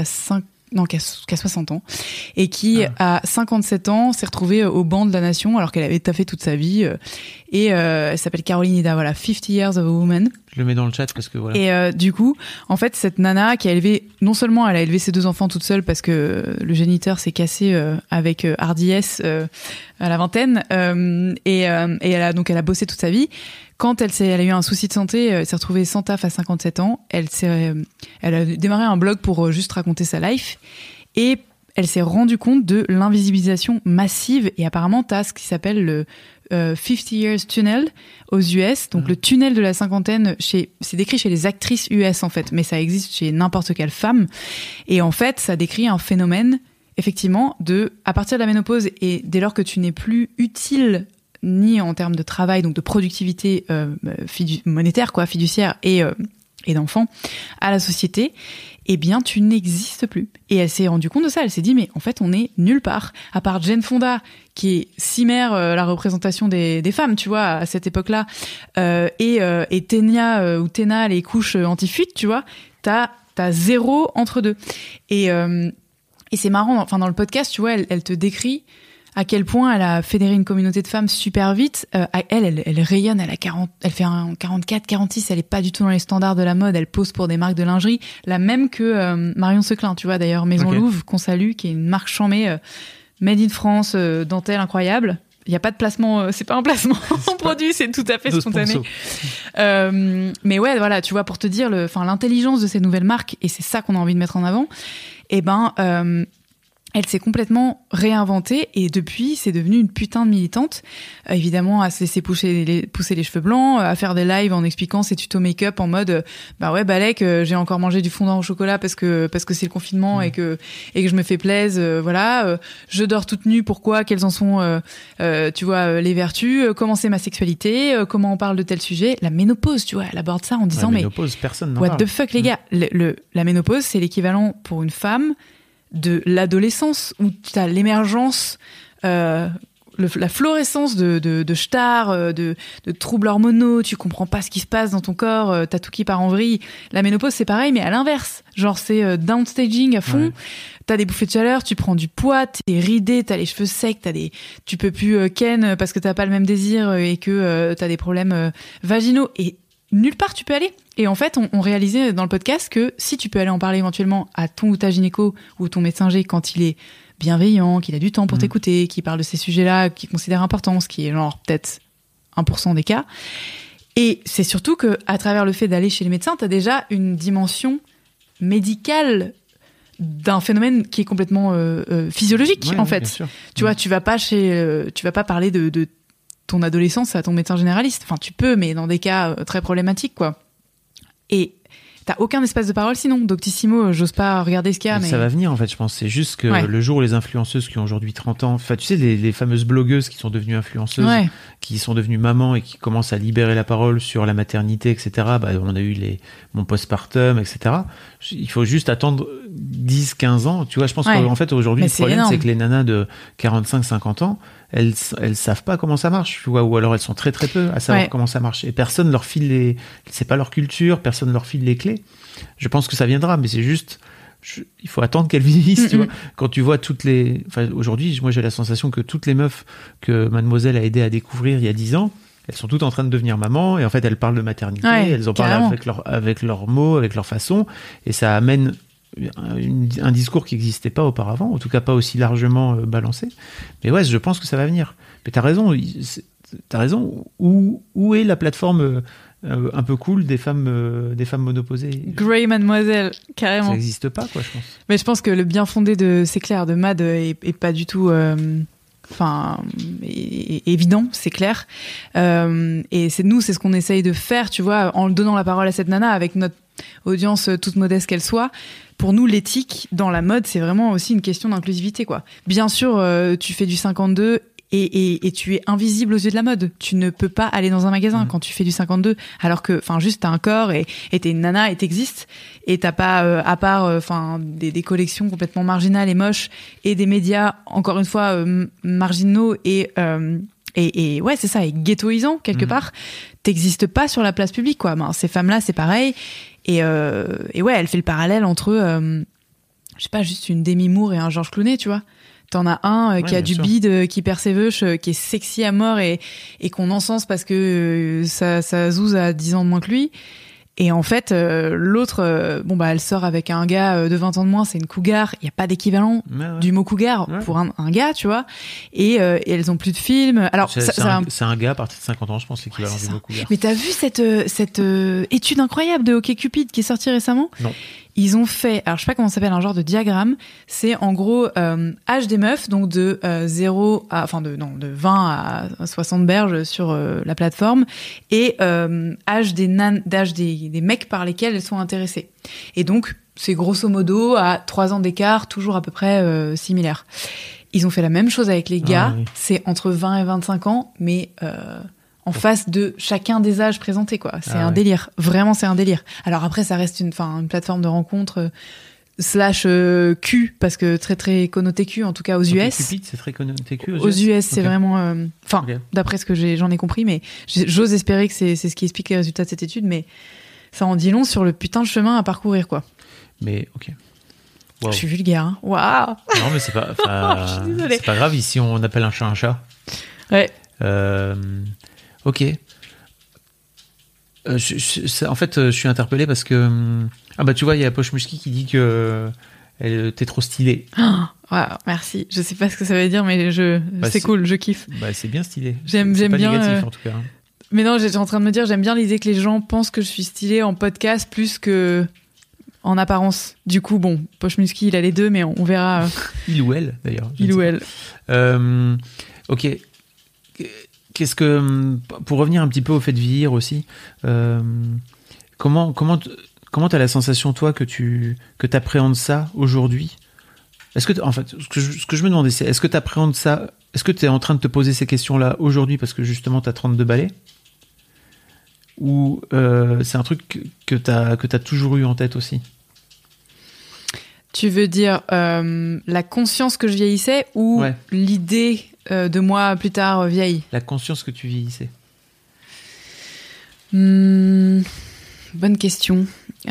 a 60 ans et qui à 57 ans s'est retrouvée au banc de la nation alors qu'elle avait taffé toute sa vie et elle s'appelle Caroline Ida, voilà, 50 Years of a Woman. Je le mets dans le chat parce que voilà. Et du coup, en fait, cette nana qui a élevé, non seulement elle a élevé ses 2 enfants toute seule parce que le géniteur s'est cassé avec hardiesse à la vingtaine et elle a bossé toute sa vie. Quand elle a eu un souci de santé, elle s'est retrouvée sans taf à 57 ans. Elle a démarré un blog pour juste raconter sa life et elle s'est rendue compte de l'invisibilisation massive et apparemment t'as ce qui s'appelle le 50 Years Tunnel aux US, donc le tunnel de la cinquantaine c'est décrit chez les actrices US en fait, mais ça existe chez n'importe quelle femme et en fait ça décrit un phénomène effectivement à partir de la ménopause et dès lors que tu n'es plus utile ni en termes de travail, donc de productivité monétaire, quoi, fiduciaire et d'enfants à la société, eh bien, tu n'existes plus. Et elle s'est rendue compte de ça. Elle s'est dit, mais en fait, on est nulle part. À part Jane Fonda, qui est Cimère, la représentation des femmes, tu vois, à cette époque-là, et Ténia ou Téna, les couches anti-fuite, tu vois, t'as 0 entre deux. Et c'est marrant, enfin, dans le podcast, tu vois, elle te décrit à quel point elle a fédéré une communauté de femmes super vite. Elle rayonne, elle fait un 44, 46, elle est pas du tout dans les standards de la mode, elle pose pour des marques de lingerie, la même que Marion Seclin, tu vois, d'ailleurs, Maison Louvre, qu'on salue, qui est une marque chambée, made in France, dentelle incroyable. Il y a pas de placement, c'est pas un placement en produit, c'est tout à fait spontané. Mais ouais, voilà, tu vois, pour te dire l'intelligence de ces nouvelles marques, et c'est ça qu'on a envie de mettre en avant, elle s'est complètement réinventée et depuis, c'est devenu une putain de militante. Évidemment, à se laisser pousser les cheveux blancs, à faire des lives en expliquant ses tutos make-up en mode Balek, j'ai encore mangé du fondant au chocolat parce que c'est le confinement et que je me fais plaisir, voilà. Je dors toute nue, pourquoi, quelles en sont tu vois les vertus, comment c'est ma sexualité, comment on parle de tel sujet. La ménopause, tu vois, elle aborde ça en disant la ménopause, personne n'en what parle. the fuck les gars, la ménopause, c'est l'équivalent pour une femme de l'adolescence où tu as l'émergence, la florescence de stars, de troubles hormonaux, tu comprends pas ce qui se passe dans ton corps, t'as tout qui part en vrille. La ménopause, c'est pareil, mais à l'inverse. Genre, c'est downstaging à fond. Ouais. T'as des bouffées de chaleur, tu prends du poids, t'es ridé, t'as les cheveux secs, tu peux plus ken parce que t'as pas le même désir et que t'as des problèmes vaginaux. Et nulle part tu peux aller. Et en fait, on réalisait dans le podcast que si tu peux aller en parler éventuellement à ton ou ta gynéco ou ton médecin G quand il est bienveillant, qu'il a du temps pour t'écouter, qu'il parle de ces sujets-là, qu'il considère important, ce qui est genre peut-être 1% des cas. Et c'est surtout que à travers le fait d'aller chez les médecins, t'as déjà une dimension médicale d'un phénomène qui est complètement physiologique, en fait. Tu vois, tu vas pas parler de ton adolescence à ton médecin généraliste. Enfin, tu peux, mais dans des cas très problématiques, quoi. Et t'as aucun espace de parole sinon. Doctissimo, j'ose pas regarder ce qu'il y a. Mais ça va venir, en fait, je pense. C'est juste que le jour où les influenceuses qui ont aujourd'hui 30 ans, enfin, tu sais, les fameuses blogueuses qui sont devenues influenceuses, qui sont devenues mamans et qui commencent à libérer la parole sur la maternité, etc. On a eu mon postpartum, etc. Il faut juste attendre 10, 15 ans. Tu vois, je pense qu'en fait, aujourd'hui, le problème, c'est que les nanas de 45, 50 ans, elles savent pas comment ça marche, tu vois, ou alors elles sont très très peu à savoir comment ça marche. Et personne leur file c'est pas leur culture, personne leur file les clés. Je pense que ça viendra, mais c'est juste, il faut attendre qu'elles vieillissent, tu vois. Quand tu vois aujourd'hui, moi j'ai la sensation que toutes les meufs que Mademoiselle a aidé à découvrir il y a 10 ans, elles sont toutes en train de devenir mamans, et en fait elles parlent de maternité, elles en parlent avec leurs mots, avec leur façon, et ça amène un discours qui n'existait pas auparavant, en tout cas pas aussi largement balancé. Mais ouais, je pense que ça va venir. Mais t'as raison, où est la plateforme un peu cool des femmes monoposées? Grey Mademoiselle, carrément. Ça n'existe pas, quoi, je pense. Mais je pense que le bien fondé c'est clair, de Mad est pas du tout évident, c'est clair. Et c'est ce qu'on essaye de faire, tu vois, en donnant la parole à cette nana avec notre audience toute modeste qu'elle soit. Pour nous, l'éthique dans la mode, c'est vraiment aussi une question d'inclusivité, quoi. Bien sûr, tu fais du 52 et tu es invisible aux yeux de la mode. Tu ne peux pas aller dans un magasin quand tu fais du 52, alors que, enfin, juste t'as un corps et t'es une nana et t'existes, et t'as pas, à part, enfin, des collections complètement marginales et moches, et des médias, encore une fois, marginaux et ouais, c'est ça, et ghettoisants, quelque part, t'existes pas sur la place publique, quoi. Ben, ces femmes-là, c'est pareil. Et ouais, elle fait le parallèle entre, je sais pas, juste une Demi Moore et un George Clooney, tu vois. T'en as un qui a du bide, qui perd ses veuches, qui est sexy à mort et qu'on encense parce que sa zouze a 10 ans de moins que lui. Et en fait, l'autre, bon bah, elle sort avec un gars de 20 ans de moins, c'est une cougar. Il y a pas d'équivalent du mot cougar pour un gars, tu vois. Et elles ont plus de films. Alors, c'est un gars à partir de 50 ans, je pense, l'équivalent du mot cougar. Mais t'as vu cette étude incroyable de OkCupid qui est sortie récemment? Non. Ils ont fait, alors je sais pas comment ça s'appelle, un genre de diagramme. C'est en gros âge des meufs, donc de 0 à, enfin de 20 à 60 berges sur la plateforme, et âge des mecs par lesquels elles sont intéressées. Et donc c'est grosso modo à 3 ans d'écart, toujours à peu près similaire. Ils ont fait la même chose avec les gars. Ah, oui. C'est entre 20 et 25 ans, mais en face de chacun des âges présentés, quoi. C'est un délire. Vraiment, c'est un délire. Alors après, ça reste une plateforme de rencontre slash cul, parce que très très connoté cul, en tout cas aux US. Cupid, c'est très connoté cul aux US, c'est vraiment... d'après ce que j'en ai compris, mais j'ose espérer que c'est ce qui explique les résultats de cette étude, mais ça en dit long sur le putain de chemin à parcourir, quoi. Mais, ok. Wow. Je suis vulgaire, hein. Waouh. Non, mais c'est pas... je suis désolée. C'est pas grave, ici on appelle un chat. Ouais. Ok. En fait, je suis interpellé parce que... Ah bah tu vois, il y a Poche Musky qui dit que t'es trop stylé. Wow, merci. Je sais pas ce que ça veut dire, mais c'est cool, je kiffe. Bah c'est bien stylé. J'aime pas bien. Négatif en tout cas. Mais non, j'étais en train de me dire, j'aime bien l'idée que les gens pensent que je suis stylée en podcast plus que en apparence. Du coup, bon, Poche Musky, il a les deux, mais on verra. Il ou elle, d'ailleurs. Il ou elle. Ok. Qu'est-ce que, pour revenir un petit peu au fait de vieillir aussi, comment t'as la sensation, toi, que t'appréhendes ça aujourd'hui? Est-ce que, en fait, ce que je me demandais, c'est, est-ce que t'appréhendes ça, est-ce que t'es en train de te poser ces questions-là aujourd'hui parce que justement t'as 32 balais? Ou c'est un truc que t'as toujours eu en tête aussi? Tu veux dire la conscience que je vieillissais ou l'idée de moi plus tard vieille? La conscience que tu vieillissais. Bonne question.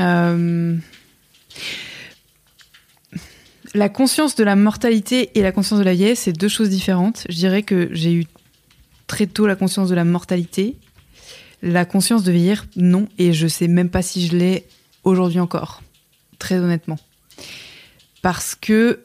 La conscience de la mortalité et la conscience de la vieillesse, c'est deux choses différentes. Je dirais que j'ai eu très tôt la conscience de la mortalité. La conscience de vieillir, non. Et je sais même pas si je l'ai aujourd'hui encore. Très honnêtement. Parce que...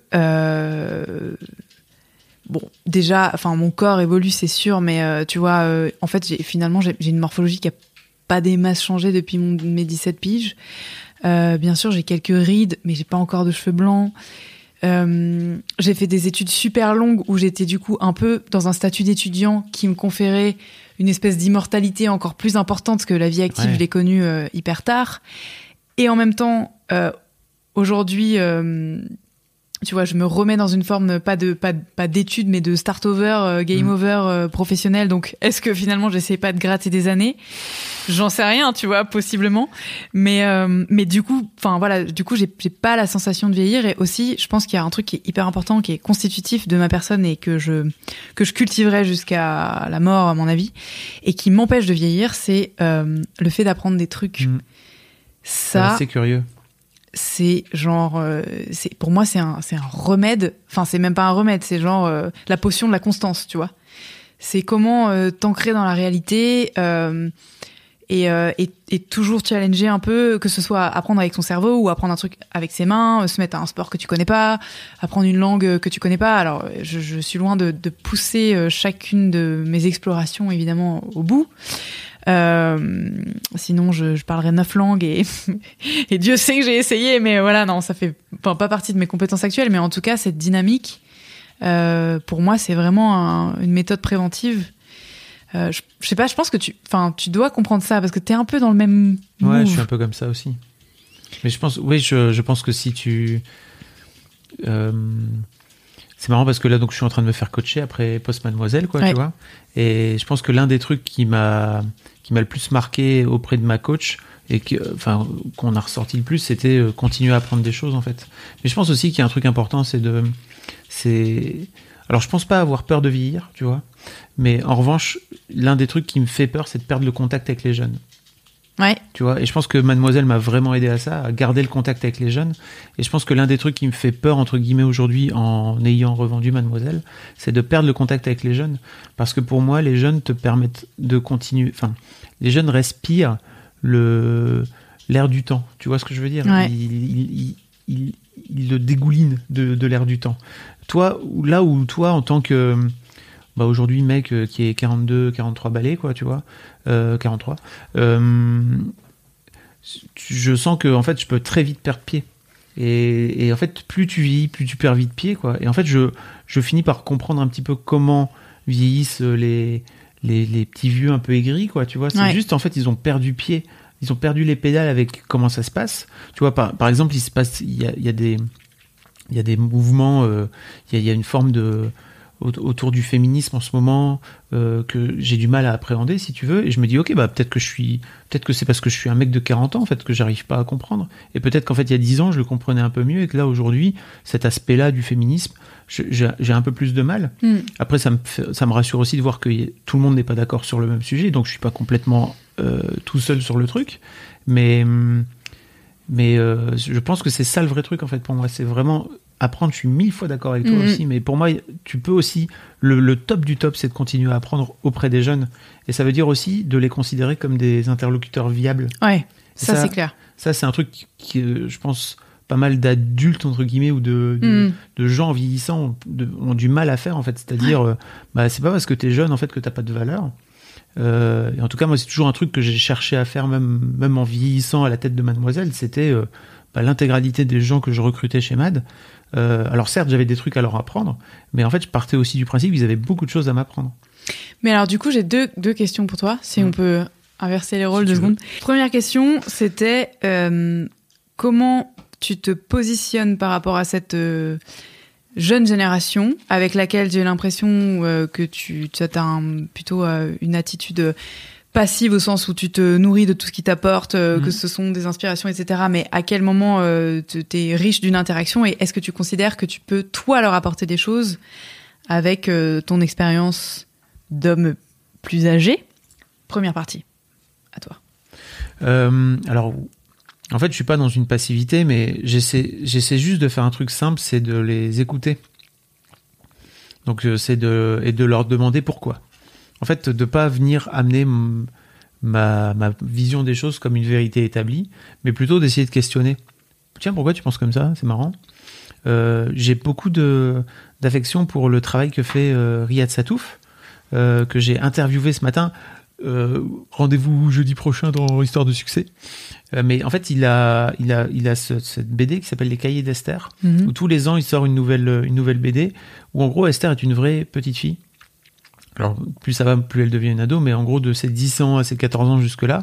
bon, déjà, enfin, mon corps évolue, c'est sûr, mais tu vois, en fait, j'ai une morphologie qui a pas des masses changé depuis mes 17 piges. Bien sûr, j'ai quelques rides, mais j'ai pas encore de cheveux blancs. J'ai fait des études super longues où j'étais du coup un peu dans un statut d'étudiant qui me conférait une espèce d'immortalité encore plus importante que la vie active. Je l'ai connue hyper tard. Et en même temps, aujourd'hui... tu vois, je me remets dans une forme pas d'études, mais de start-over, game-over professionnel. Donc, est-ce que finalement, j'essaie pas de gratter des années? J'en sais rien, tu vois, possiblement. Mais du coup, enfin voilà, du coup, j'ai pas la sensation de vieillir. Et aussi, je pense qu'il y a un truc qui est hyper important, qui est constitutif de ma personne et que je cultiverai jusqu'à la mort, à mon avis, et qui m'empêche de vieillir, c'est le fait d'apprendre des trucs. Ça, c'est curieux. C'est genre pour moi c'est un remède, enfin c'est même pas un remède, c'est genre la potion de la constance, tu vois. C'est comment t'ancrer dans la réalité et toujours challenger un peu, que ce soit apprendre avec son cerveau ou apprendre un truc avec ses mains, se mettre à un sport que tu connais pas, apprendre une langue que tu connais pas. Alors je suis loin de pousser chacune de mes explorations évidemment au bout. Sinon je parlerais 9 langues et Dieu sait que j'ai essayé, mais voilà, non, ça fait pas partie de mes compétences actuelles, mais en tout cas cette dynamique pour moi c'est vraiment une méthode préventive. Je sais pas, je pense que tu dois comprendre ça parce que t'es un peu dans le même move. Ouais, je suis un peu comme ça aussi, mais je pense que si tu c'est marrant parce que là, donc, je suis en train de me faire coacher après Post-Mademoiselle, quoi, tu vois. Et je pense que l'un des trucs qui m'a le plus marqué auprès de ma coach et qu'on a ressorti le plus, c'était continuer à apprendre des choses, en fait. Mais je pense aussi qu'il y a un truc important, alors, je pense pas avoir peur de vieillir, tu vois. Mais en revanche, l'un des trucs qui me fait peur, c'est de perdre le contact avec les jeunes. Ouais. Tu vois, et je pense que Mademoiselle m'a vraiment aidé à ça, à garder le contact avec les jeunes. Et je pense que l'un des trucs qui me fait peur, entre guillemets, aujourd'hui, en ayant revendu Mademoiselle, c'est de perdre le contact avec les jeunes. Parce que pour moi, les jeunes te permettent de continuer. Enfin, les jeunes respirent l'air du temps. Tu vois ce que je veux dire? Ouais. Ils le dégoulinent de l'air du temps. Toi, en tant que aujourd'hui mec qui est 42, 43 balais, quoi, tu vois, 43, je sens que en fait je peux très vite perdre pied. Et en fait, plus tu vieillis, plus tu perds vite pied, quoi. Et en fait, je finis par comprendre un petit peu comment vieillissent les petits vieux un peu aigris, quoi, tu vois. C'est juste, en fait, ils ont perdu pied. Ils ont perdu les pédales avec comment ça se passe. Tu vois, par exemple, il y a des mouvements, il y a une forme autour du féminisme en ce moment que j'ai du mal à appréhender, si tu veux, et je me dis ok, peut-être que c'est parce que je suis un mec de 40 ans en fait que j'arrive pas à comprendre, et peut-être qu'en fait il y a 10 ans je le comprenais un peu mieux, et que là aujourd'hui cet aspect-là du féminisme j'ai un peu plus de mal. Après ça me rassure aussi de voir que tout le monde n'est pas d'accord sur le même sujet, donc je suis pas complètement tout seul sur le truc, mais je pense que c'est ça le vrai truc en fait pour moi, c'est vraiment apprendre. Je suis 1000 fois d'accord avec toi aussi, mais pour moi tu peux aussi, le top du top, c'est de continuer à apprendre auprès des jeunes, et ça veut dire aussi de les considérer comme des interlocuteurs viables. Ouais, ça c'est clair. Ça c'est un truc qui je pense pas mal d'adultes entre guillemets ou de gens vieillissants ont du mal à faire en fait, c'est-à-dire c'est pas parce que t'es jeune en fait que t'as pas de valeur. Et en tout cas moi c'est toujours un truc que j'ai cherché à faire même en vieillissant à la tête de Mademoiselle, c'était l'intégralité des gens que je recrutais chez Mad. Alors certes j'avais des trucs à leur apprendre, mais en fait je partais aussi du principe qu'ils avaient beaucoup de choses à m'apprendre. Mais alors du coup j'ai deux questions pour toi, si on peut inverser les rôles 2 secondes. Première question, c'était comment tu te positionnes par rapport à cette jeune génération avec laquelle j'ai l'impression que tu as plutôt une attitude passive au sens où tu te nourris de tout ce qui t'apporte, que ce sont des inspirations, etc. Mais à quel moment t'es riche d'une interaction, et est-ce que tu considères que tu peux, toi, leur apporter des choses avec ton expérience d'homme plus âgé? Première partie, à toi. Alors, en fait, je suis pas dans une passivité, mais j'essaie juste de faire un truc simple, c'est de les écouter. Donc, et de leur demander pourquoi. En fait, de pas venir amener ma vision des choses comme une vérité établie, mais plutôt d'essayer de questionner. Tiens, pourquoi tu penses comme ça? C'est marrant. J'ai beaucoup d'affection pour le travail que fait Riyad Satouf, que j'ai interviewé ce matin. Rendez-vous jeudi prochain dans Histoire de succès. Mais en fait, il a cette BD qui s'appelle Les Cahiers d'Esther, où tous les ans il sort une nouvelle BD, où en gros Esther est une vraie petite fille. Alors plus ça va, plus elle devient une ado, mais en gros de ses 10 ans à ses 14 ans jusque-là,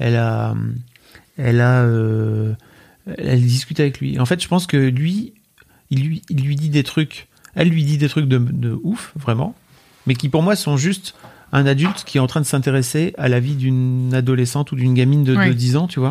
elle discute avec lui. En fait, je pense que lui, il lui dit des trucs, elle lui dit des trucs de ouf, vraiment, mais qui pour moi sont juste un adulte qui est en train de s'intéresser à la vie d'une adolescente ou d'une gamine de 10 ans, tu vois.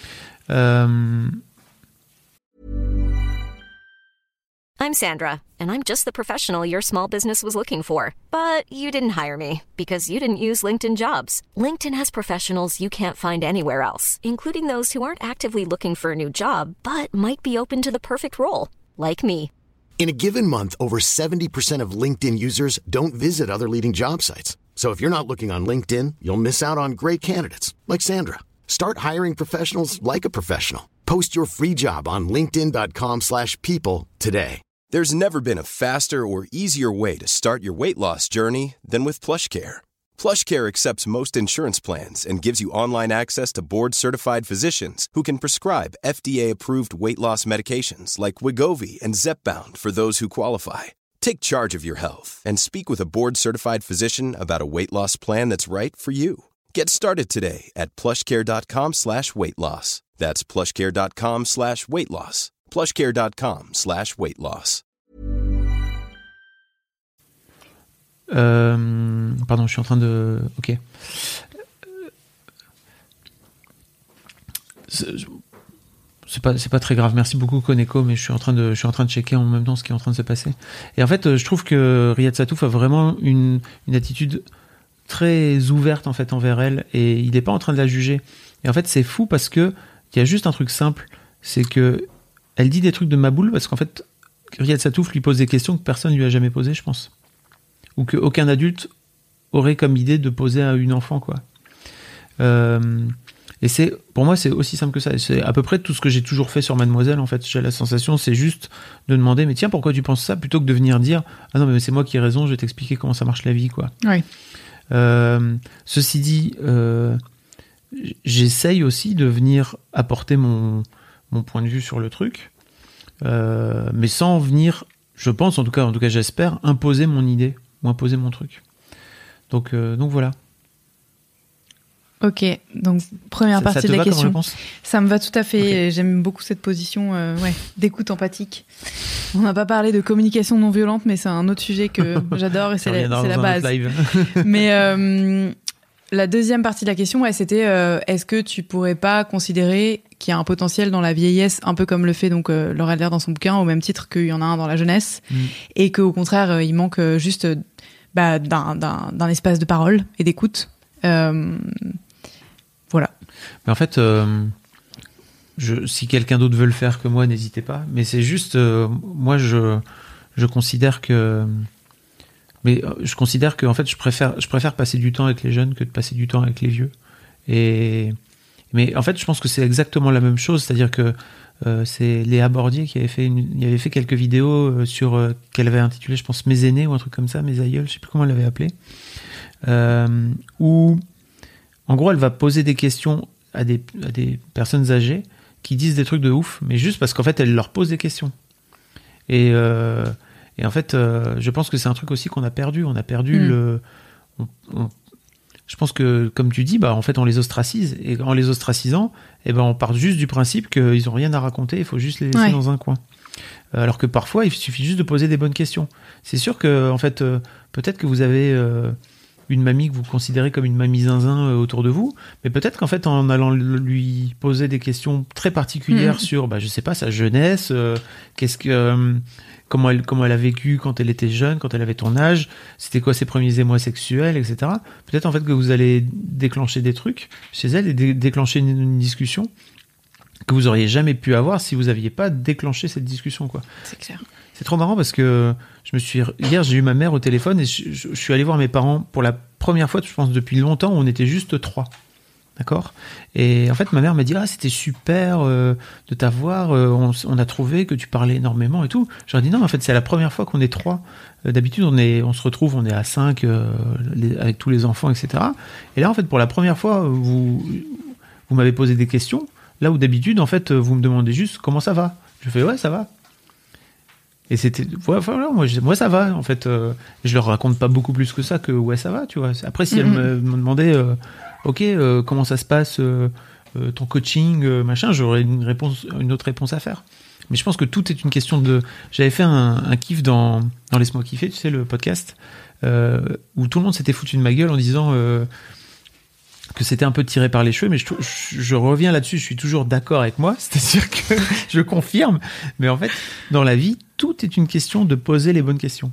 I'm Sandra, and I'm just the professional your small business was looking for. But you didn't hire me because you didn't use LinkedIn Jobs. LinkedIn has professionals you can't find anywhere else, including those who aren't actively looking for a new job, but might be open to the perfect role, like me. In a given month, over 70% of LinkedIn users don't visit other leading job sites. So if you're not looking on LinkedIn, you'll miss out on great candidates like Sandra. Start hiring professionals like a professional. Post your free job on linkedin.com/people today. There's never been a faster or easier way to start your weight loss journey than with PlushCare. PlushCare accepts most insurance plans and gives you online access to board-certified physicians who can prescribe FDA-approved weight loss medications like Wegovy and Zepbound for those who qualify. Take charge of your health and speak with a board-certified physician about a weight loss plan that's right for you. Get started today at plushcare.com/weightloss. That's plushcare.com/weightloss. plushcare.com/weightloss. Pardon, je suis en train de... Ok. C'est pas très grave. Merci beaucoup, Koneko, mais je suis en train de checker en même temps ce qui est en train de se passer. Et en fait, je trouve que Riyad Sattouf a vraiment une attitude très ouverte, en fait, envers elle, et il n'est pas en train de la juger. Et en fait, c'est fou parce que il y a juste un truc simple, c'est que elle dit des trucs de ma boule parce qu'en fait, Riyad Sattouf lui pose des questions que personne lui a jamais posées, je pense. Ou qu'aucun adulte aurait comme idée de poser à une enfant, quoi. Et pour moi, c'est aussi simple que ça. C'est à peu près tout ce que j'ai toujours fait sur Mademoiselle, en fait. J'ai la sensation, c'est juste de demander, mais tiens, pourquoi tu penses ça, plutôt que de venir dire, ah non, mais c'est moi qui ai raison, je vais t'expliquer comment ça marche la vie, quoi. Oui. Ceci dit, j'essaye aussi de venir apporter mon point de vue sur le truc, mais sans venir, je pense, en tout cas j'espère, imposer mon idée ou imposer mon truc. Donc voilà. Ok, donc première partie de la question. Ça me va tout à fait. Okay. J'aime beaucoup cette position d'écoute empathique. On n'a pas parlé de communication non violente, mais c'est un autre sujet que j'adore et c'est la base. Mais la deuxième partie de la question, c'était est-ce que tu pourrais pas considérer qu'il y a un potentiel dans la vieillesse, un peu comme le fait donc Laura Adler dans son bouquin, au même titre qu'il y en a un dans la jeunesse, et qu'au contraire il manque juste d'un espace de parole et d'écoute. Voilà. Mais en fait, si quelqu'un d'autre veut le faire que moi, n'hésitez pas. Mais c'est juste, moi, je considère que, en fait, je préfère passer du temps avec les jeunes que de passer du temps avec les vieux. Mais en fait, je pense que c'est exactement la même chose, c'est-à-dire que c'est Léa Bordier qui avait fait quelques vidéos sur qu'elle avait intitulé, je pense, Mes aînés ou un truc comme ça, Mes aïeuls, je sais plus comment elle l'avait appelé, où en gros, elle va poser des questions à des personnes âgées qui disent des trucs de ouf, mais juste parce qu'en fait, elle leur pose des questions. Et en fait, je pense que c'est un truc aussi qu'on a perdu. On a perdu je pense que, comme tu dis, en fait, on les ostracise. Et en les ostracisant, on part juste du principe qu'ils n'ont rien à raconter, il faut juste les laisser dans un coin. Alors que parfois, il suffit juste de poser des bonnes questions. C'est sûr que, en fait, peut-être que vous avez... une mamie que vous considérez comme une mamie zinzin autour de vous, mais peut-être qu'en fait, en allant lui poser des questions très particulières sur, je sais pas, sa jeunesse, comment elle a vécu quand elle était jeune, quand elle avait ton âge, c'était quoi ses premiers émois sexuels, etc. Peut-être en fait que vous allez déclencher des trucs chez elle et déclencher une discussion que vous auriez jamais pu avoir si vous aviez pas déclenché cette discussion, quoi. C'est clair. C'est trop marrant parce que hier, j'ai eu ma mère au téléphone et je suis allé voir mes parents pour la première fois, je pense, depuis longtemps, où on était juste 3. D'accord ? Et en fait, ma mère m'a dit « Ah, c'était super de t'avoir, on a trouvé que tu parlais énormément et tout. » J'aurais dit « Non, en fait, c'est la première fois qu'on est 3. D'habitude, on se retrouve, on est à 5 avec tous les enfants, etc. Et là, en fait, pour la première fois, vous m'avez posé des questions, là où d'habitude, en fait, vous me demandez juste « Comment ça va ?» Je fais « Ouais, ça va. » Et c'était, voilà, moi ça va, en fait. Je leur raconte pas beaucoup plus que ça, que ouais, ça va, tu vois. Après, si elle me demandait, ok, comment ça se passe, ton coaching, machin, j'aurais une autre réponse à faire. Mais je pense que tout est une question de... J'avais fait un kiff dans Laisse-moi kiffer, tu sais, le podcast, où tout le monde s'était foutu de ma gueule en disant que c'était un peu tiré par les cheveux, mais je reviens là-dessus, je suis toujours d'accord avec moi, c'est-à-dire que je confirme, mais en fait, dans la vie, tout est une question de poser les bonnes questions.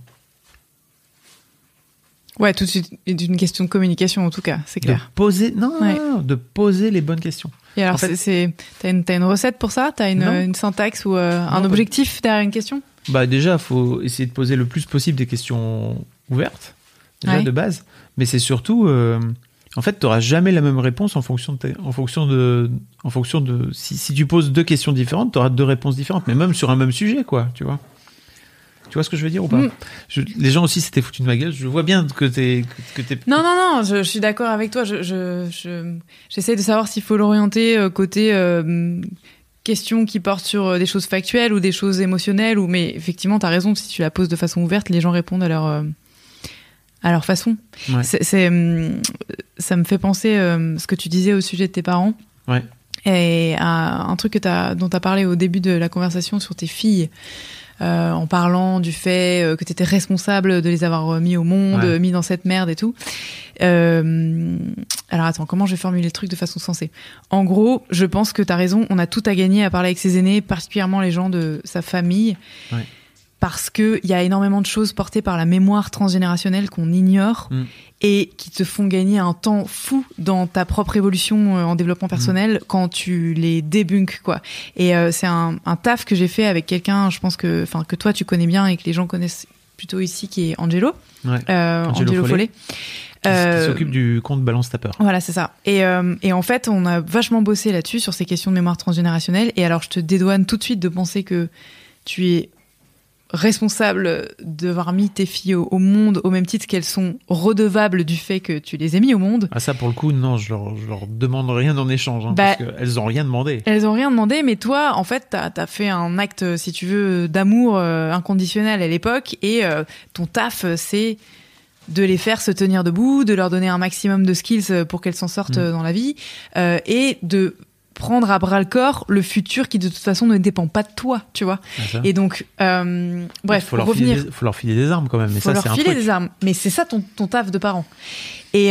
Ouais, tout est une question de communication, en tout cas, c'est clair. De poser les bonnes questions. Et alors, en fait, t'as une recette pour ça ? T'as une syntaxe ou un objectif derrière une question ? Déjà, faut essayer de poser le plus possible des questions ouvertes, déjà de base, mais c'est surtout... En fait, tu n'auras jamais la même réponse en fonction de si tu poses 2 questions différentes, tu auras 2 réponses différentes, mais même sur un même sujet, quoi, tu vois. Tu vois ce que je veux dire ou pas ? Les gens aussi s'étaient foutus de ma gueule. Je vois bien que t'es... Non, je suis d'accord avec toi. J'essaie de savoir s'il faut l'orienter côté questions qui portent sur des choses factuelles ou des choses émotionnelles. Mais effectivement, t'as raison. Si tu la poses de façon ouverte, les gens répondent à leur façon. Ouais. Ça me fait penser ce que tu disais au sujet de tes parents. Ouais. Et à un truc dont tu as parlé au début de la conversation sur tes filles. en parlant du fait que t'étais responsable de les avoir mis au monde, mis dans cette merde et tout. Alors attends, comment je vais formuler le truc de façon sensée ? En gros, je pense que t'as raison, on a tout à gagner à parler avec ses aînés, particulièrement les gens de sa famille. Ouais. Parce que il y a énormément de choses portées par la mémoire transgénérationnelle qu'on ignore et qui te font gagner un temps fou dans ta propre évolution en développement personnel quand tu les débunkes, quoi. Et c'est un taf que j'ai fait avec quelqu'un, je pense que toi tu connais bien et que les gens connaissent plutôt ici, qui est Angelo. Ouais. Angelo Follet. Qui s'occupe du compte Balance Tapper. Voilà, c'est ça. Et en fait, on a vachement bossé là-dessus, sur ces questions de mémoire transgénérationnelle. Et alors, je te dédouane tout de suite de penser que tu es responsable d'avoir mis tes filles au monde au même titre qu'elles sont redevables du fait que tu les aies mis au monde. Ah ça, pour le coup, non, je leur demande rien en échange, parce qu'elles ont rien demandé. Elles ont rien demandé, mais toi, en fait, t'as fait un acte, si tu veux, d'amour inconditionnel à l'époque, et ton taf, c'est de les faire se tenir debout, de leur donner un maximum de skills pour qu'elles s'en sortent dans la vie, et de prendre à bras le corps le futur qui de toute façon ne dépend pas de toi, tu vois. Et donc bref, faut leur filer des armes quand même, mais faut ça c'est un truc. Faut leur filer des armes, mais c'est ça ton taf de parent. Et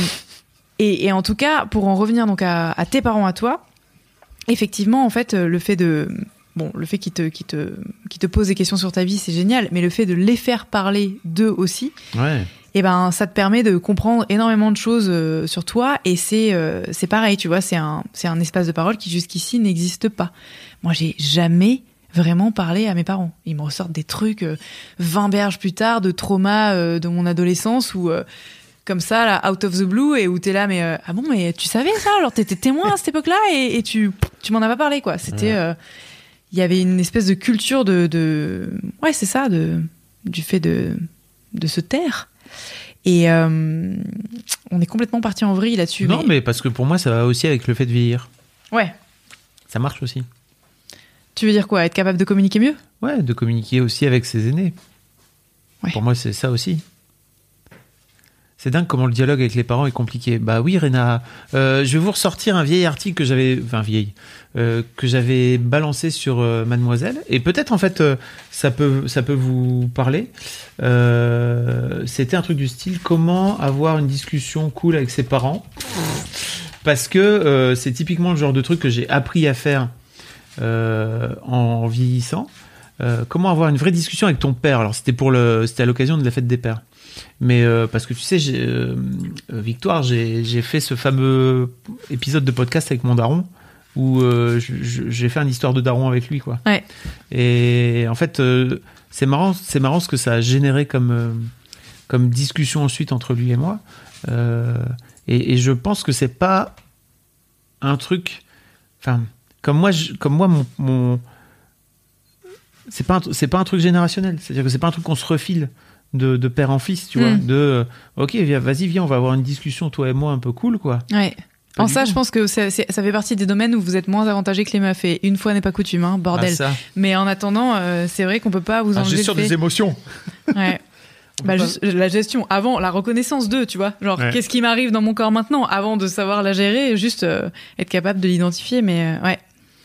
en tout cas, pour en revenir donc à tes parents à toi, effectivement, en fait, le fait qu'ils te posent des questions sur ta vie, c'est génial, mais le fait de les faire parler d'eux aussi. Ouais. Et ben ça te permet de comprendre énormément de choses sur toi, et c'est pareil, tu vois, c'est un espace de parole qui jusqu'ici n'existe pas. Moi, j'ai jamais vraiment parlé à mes parents. Ils me ressortent des trucs 20 berges plus tard de trauma de mon adolescence, ou comme ça là, out of the blue, et où t'es là, mais ah bon, mais tu savais ça, alors t'étais témoin à cette époque-là, et tu m'en as pas parlé, quoi. C'était il y avait une espèce de culture de ouais, c'est ça, du fait de se taire. Et on est complètement parti en vrille là-dessus. Non, mais parce que pour moi, ça va aussi avec le fait de vieillir. Ouais. Ça marche aussi. Tu veux dire quoi ? Être capable de communiquer mieux ? Ouais, de communiquer aussi avec ses aînés. Ouais. Pour moi, c'est ça aussi. C'est dingue comment le dialogue avec les parents est compliqué. Bah oui, Réna, je vais vous ressortir un vieil article que j'avais balancé sur Mademoiselle, et peut-être en fait ça peut vous parler. C'était un truc du style comment avoir une discussion cool avec ses parents, parce que c'est typiquement le genre de truc que j'ai appris à faire en vieillissant. Comment avoir une vraie discussion avec ton père. Alors c'était à l'occasion de la fête des pères. Mais parce que tu sais, Victoire, j'ai fait ce fameux épisode de podcast avec mon daron où j'ai fait une histoire de daron avec lui, quoi. Ouais. Et en fait, c'est marrant ce que ça a généré comme discussion ensuite entre lui et moi. Et je pense que c'est pas un truc. Enfin, comme moi, mon c'est pas un truc générationnel. C'est-à-dire que c'est pas un truc qu'on se refile de père en fils, tu vois. Ok, vas-y, viens, on va avoir une discussion, toi et moi, un peu cool, quoi. Ouais. En ça, je pense que ça fait partie des domaines où vous êtes moins avantagés que les meufs. Et une fois n'est pas coutume, hein, bordel. Ah, ça. Mais en attendant, c'est vrai qu'on peut pas vous enlever gestion des émotions. Ouais. Juste la gestion avant la reconnaissance d'eux, tu vois. Genre, qu'est-ce qui m'arrive dans mon corps maintenant, avant de savoir la gérer, juste être capable de l'identifier. Mais ouais.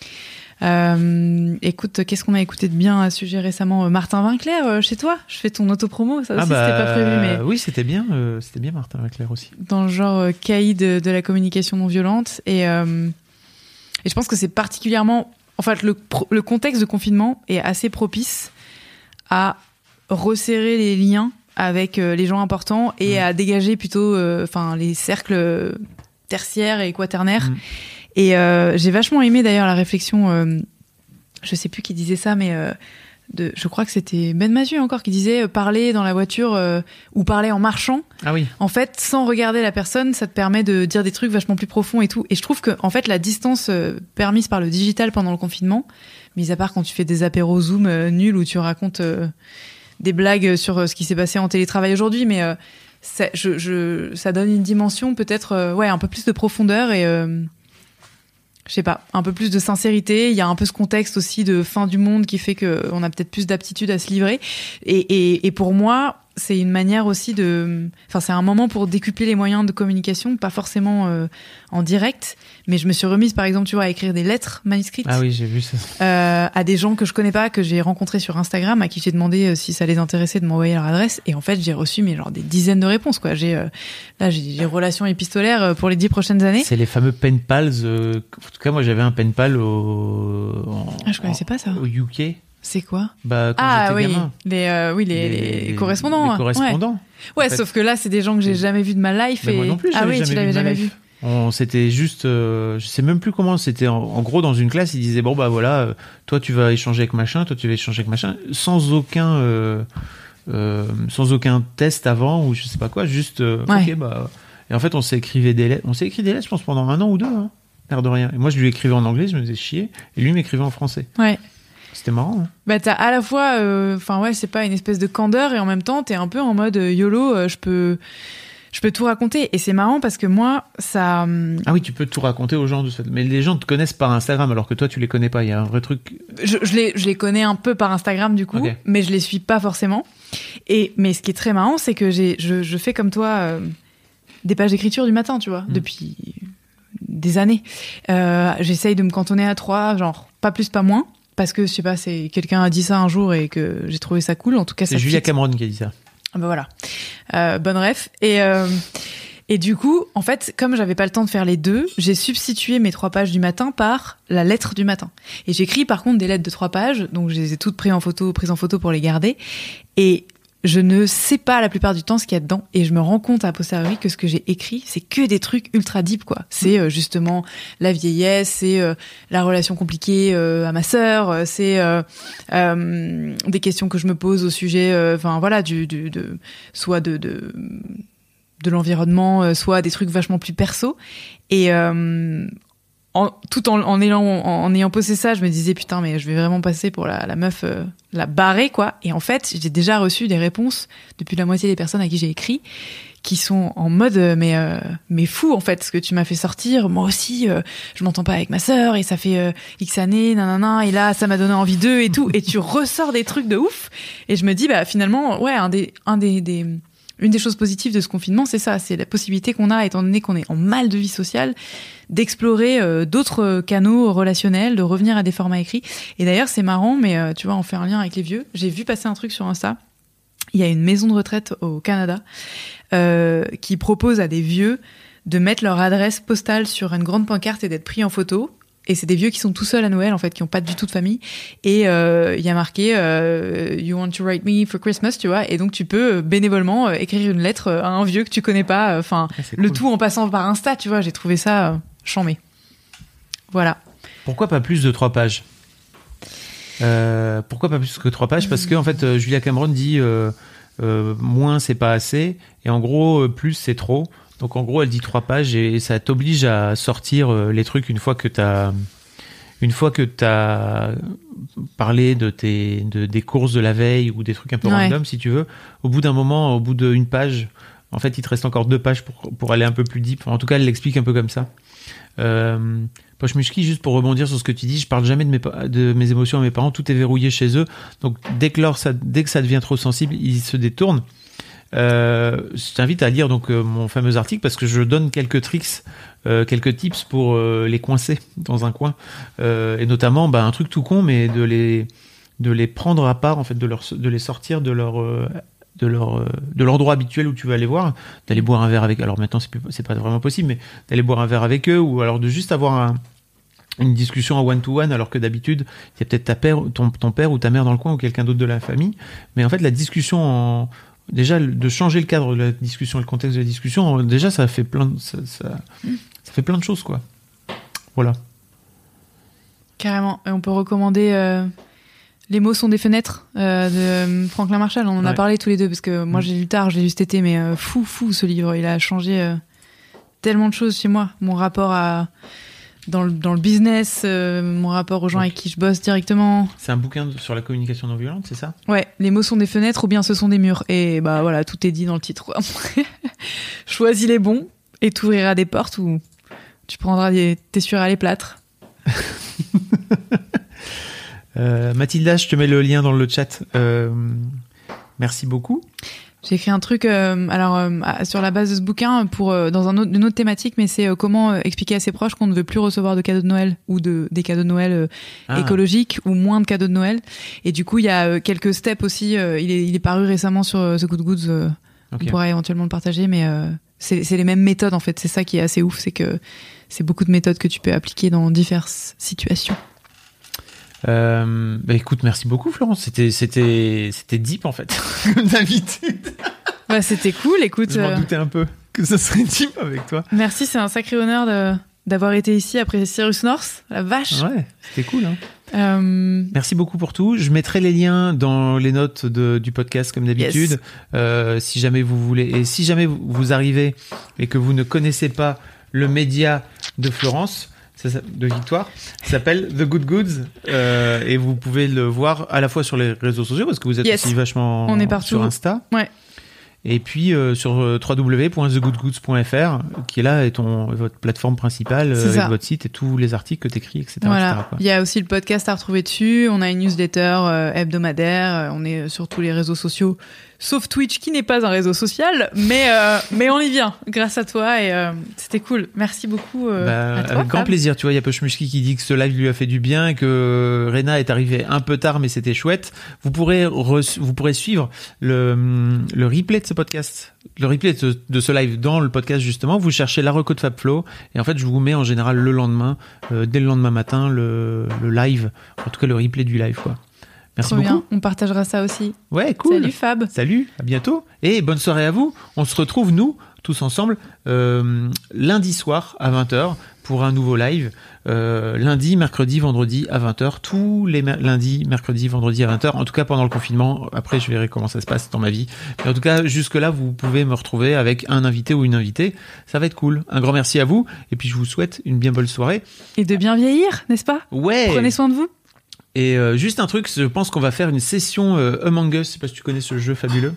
Écoute, qu'est-ce qu'on a écouté de bien à ce sujet récemment ? Martin Winkler, chez toi ? Je fais ton autopromo, ça aussi c'était pas prévu, mais... Oui, c'était bien Martin Winkler aussi. Dans le genre caïd de la communication non violente, et je pense que c'est particulièrement... En fait, le contexte de confinement est assez propice à resserrer les liens avec les gens importants et à dégager plutôt les cercles tertiaires et quaternaires. Et j'ai vachement aimé d'ailleurs la réflexion, je sais plus qui disait ça, mais je crois que c'était Ben Mazu encore qui disait parler dans la voiture ou parler en marchant. Ah oui. En fait, sans regarder la personne, ça te permet de dire des trucs vachement plus profonds et tout. Et je trouve que en fait la distance permise par le digital pendant le confinement, mis à part quand tu fais des apéros Zoom nuls où tu racontes des blagues sur ce qui s'est passé en télétravail aujourd'hui, mais ça donne une dimension peut-être un peu plus de profondeur et je sais pas, un peu plus de sincérité. Il y a un peu ce contexte aussi de fin du monde qui fait qu'on a peut-être plus d'aptitude à se livrer. Et pour moi, c'est une manière aussi c'est un moment pour décupler les moyens de communication, pas forcément en direct, mais je me suis remise, par exemple, tu vois, à écrire des lettres manuscrites. Ah oui, j'ai vu ça. À des gens que je connais pas, que j'ai rencontrés sur Instagram, à qui j'ai demandé si ça les intéressait de m'envoyer leur adresse. Et en fait, j'ai reçu, des dizaines de réponses, quoi. J'ai relations épistolaires pour les 10 prochaines années. C'est les fameux pen pals. En tout cas, moi, j'avais un pen pal je connaissais pas ça. Au UK. C'est quoi? Quand j'étais gamin. Les correspondants. Les correspondants. Ouais, sauf que là, c'est des gens que j'ai jamais vus de ma life. Moi non plus, tu l'avais jamais vu. C'était juste, je sais même plus comment, c'était en gros dans une classe, ils disaient toi tu vas échanger avec machin, toi tu vas échanger avec machin, sans aucun test avant ou je sais pas quoi, juste et en fait on s'est écrit des lettres, je pense pendant 1 an ou 2, l'air de rien. Et moi je lui écrivais en anglais, je me faisais chier, et lui m'écrivait en français. Ouais. C'était marrant. T'as à la fois, c'est pas une espèce de candeur, et en même temps t'es un peu en mode YOLO, je peux tout raconter. Et c'est marrant parce que moi, ça... Ah oui, tu peux tout raconter aux gens. Mais les gens te connaissent par Instagram alors que toi, tu les connais pas. Il y a un vrai truc... Je les connais un peu par Instagram, du coup, okay. Mais je les suis pas forcément. Mais ce qui est très marrant, c'est que je fais comme toi des pages d'écriture du matin, tu vois, depuis des années. J'essaye de me cantonner à 3, genre pas plus, pas moins. Parce que, je sais pas, quelqu'un a dit ça un jour et que j'ai trouvé ça cool. En tout cas, c'est Julia Cameron qui a dit ça. Voilà. Bonne ref. Et du coup, en fait, comme j'avais pas le temps de faire les deux, j'ai substitué mes 3 pages du matin par la lettre du matin. Et j'écris par contre des lettres de 3 pages, donc je les ai toutes prises en photo pour les garder. Et je ne sais pas la plupart du temps ce qu'il y a dedans. Et je me rends compte à posteriori que ce que j'ai écrit, c'est que des trucs ultra deep, quoi. C'est justement la vieillesse, c'est la relation compliquée à ma sœur, c'est des questions que je me pose au sujet, soit de l'environnement, soit des trucs vachement plus perso. Et en ayant posé ça, je me disais putain, mais je vais vraiment passer pour la meuf la barrée, quoi. Et en fait, j'ai déjà reçu des réponses depuis la moitié des personnes à qui j'ai écrit qui sont en mode mais fou, en fait, ce que tu m'as fait sortir. Moi aussi, je m'entends pas avec ma sœur et ça fait X années, nanana, et là ça m'a donné envie d'eux et tout. Et tu ressors des trucs de ouf. Et je me dis finalement, ouais, une des choses positives de ce confinement, c'est ça, c'est la possibilité qu'on a, étant donné qu'on est en mal de vie sociale, d'explorer d'autres canaux relationnels, de revenir à des formats écrits. Et d'ailleurs, c'est marrant, mais tu vois, on fait un lien avec les vieux. J'ai vu passer un truc sur Insta. Il y a une maison de retraite au Canada qui propose à des vieux de mettre leur adresse postale sur une grande pancarte et d'être pris en photo. Et c'est des vieux qui sont tout seuls à Noël, en fait, qui n'ont pas du tout de famille. Et il y a marqué You want to write me for Christmas, tu vois. Et donc tu peux bénévolement écrire une lettre à un vieux que tu connais pas. Le cool. Tout en passant par Insta, tu vois. J'ai trouvé ça chambé. Voilà. Pourquoi pas plus de 3 pages Pourquoi pas plus que 3 pages Parce que en fait, Julia Cameron dit moins c'est pas assez, et en gros plus c'est trop. Donc en gros, elle dit 3 pages et ça t'oblige à sortir les trucs une fois que t'as parlé des courses de la veille ou des trucs un peu random, si tu veux. Au bout d'un moment, au bout d'1 page, en fait, il te reste encore 2 pages pour aller un peu plus deep. En tout cas, elle l'explique un peu comme ça. Pochmushki, juste pour rebondir sur ce que tu dis, je parle jamais de mes émotions à mes parents. Tout est verrouillé chez eux. Donc dès que ça devient trop sensible, ils se détournent. Je t'invite à lire mon fameux article parce que je donne quelques tricks, quelques tips pour les coincer dans un coin, et notamment un truc tout con, mais de les prendre à part, en fait, de les sortir de leur endroit habituel où tu vas aller voir, d'aller boire un verre avec. Alors maintenant c'est pas vraiment possible, mais d'aller boire un verre avec eux, ou alors de juste avoir une discussion en one-to-one, alors que d'habitude il y a peut-être ton père ou ta mère dans le coin ou quelqu'un d'autre de la famille, mais en fait la discussion déjà, de changer le cadre de la discussion, le contexte de la discussion, déjà, ça fait plein de choses, quoi. Voilà. Carrément. Et on peut recommander Les mots sont des fenêtres de Franklin Marshall. On en a parlé tous les deux, parce que moi, j'ai lu tard, je l'ai lu cet été, mais fou, ce livre. Il a changé tellement de choses chez moi. Mon rapport dans le business, mon rapport aux gens avec qui je bosse directement. C'est un bouquin sur la communication non violente, c'est ça ? Ouais, les mots sont des fenêtres ou bien ce sont des murs. Et voilà, tout est dit dans le titre, quoi. Choisis les bons et t'ouvriras des portes où tu prendras t'essuieras les plâtres. Mathilda, je te mets le lien dans le chat. Merci beaucoup. J'ai écrit un truc sur la base de ce bouquin pour dans une autre thématique, mais c'est comment expliquer à ses proches qu'on ne veut plus recevoir de cadeaux de Noël ou des cadeaux de Noël écologiques ou moins de cadeaux de Noël. Et du coup, il y a quelques steps aussi. Il est paru récemment sur The Good Goods. On pourra éventuellement le partager, mais c'est les mêmes méthodes en fait. C'est ça qui est assez ouf, c'est que c'est beaucoup de méthodes que tu peux appliquer dans diverses situations. Écoute, merci beaucoup Florence, c'était deep en fait, comme d'habitude. Bah c'était cool, écoute. Je m'en doutais un peu que ça serait deep avec toi. Merci, c'est un sacré honneur d'avoir été ici après Cyrus North, la vache. Ouais, c'était cool. Merci beaucoup pour tout. Je mettrai les liens dans les notes du podcast comme d'habitude. Yes. Si jamais vous voulez, et si jamais vous arrivez et que vous ne connaissez pas le média de Florence, de Victoire, ça s'appelle The Good Goods et vous pouvez le voir à la fois sur les réseaux sociaux parce que vous êtes aussi vachement on est partout sur Insta. Ouais. Et puis sur www.thegoodgoods.fr qui est là est votre plateforme principale avec votre site et tous les articles que t'écris, etc. Voilà. etc., quoi. Il y a aussi le podcast à retrouver dessus. On a une newsletter hebdomadaire. On est sur tous les réseaux sociaux, sauf Twitch qui n'est pas un réseau social, mais on y vient grâce à toi et c'était cool. Merci beaucoup. À toi, avec grand plaisir. Tu vois, il y a Pushmushki qui dit que ce live lui a fait du bien et que Rena est arrivée un peu tard, mais c'était chouette. Vous pourrez suivre le replay de ce podcast, le replay de ce live dans le podcast justement. Vous cherchez la reco de FabFlow et en fait je vous mets en général le lendemain, dès le lendemain matin, le live, en tout cas le replay du live quoi. Merci beaucoup. Bien. On partagera ça aussi. Ouais, cool. Salut Fab. Salut, à bientôt. Et bonne soirée à vous. On se retrouve, nous, tous ensemble, lundi soir à 20h pour un nouveau live. Lundi, mercredi, vendredi à 20h. Tous les lundis, mercredi, vendredi à 20h. En tout cas, pendant le confinement. Après, je verrai comment ça se passe dans ma vie. Mais en tout cas, jusque-là, vous pouvez me retrouver avec un invité ou une invitée. Ça va être cool. Un grand merci à vous. Et puis, je vous souhaite une bien bonne soirée. Et de bien vieillir, n'est-ce pas ? Ouais. Prenez soin de vous. Et juste un truc, je pense qu'on va faire une session Among Us, je sais pas si tu connais ce jeu fabuleux,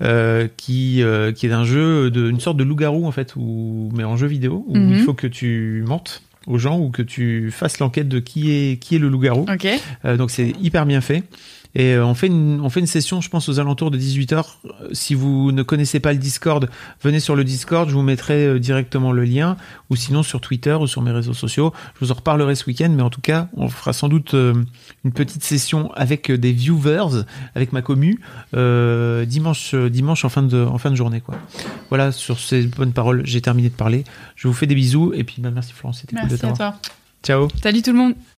qui est un jeu une sorte de loup-garou en fait, mais en jeu vidéo, où il faut que tu mentes aux gens ou que tu fasses l'enquête de qui est le loup-garou. Okay. Donc c'est hyper bien fait. Et on fait une session, je pense, aux alentours de 18h. Si vous ne connaissez pas le Discord, venez sur le Discord, je vous mettrai directement le lien, ou sinon sur Twitter ou sur mes réseaux sociaux. Je vous en reparlerai ce week-end, mais en tout cas, on fera sans doute une petite session avec des viewers, avec ma commu, dimanche en fin de journée, quoi. Voilà, sur ces bonnes paroles, j'ai terminé de parler. Je vous fais des bisous, et puis merci Florence, c'était cool de t'avoir. Merci à toi. Ciao. Salut tout le monde.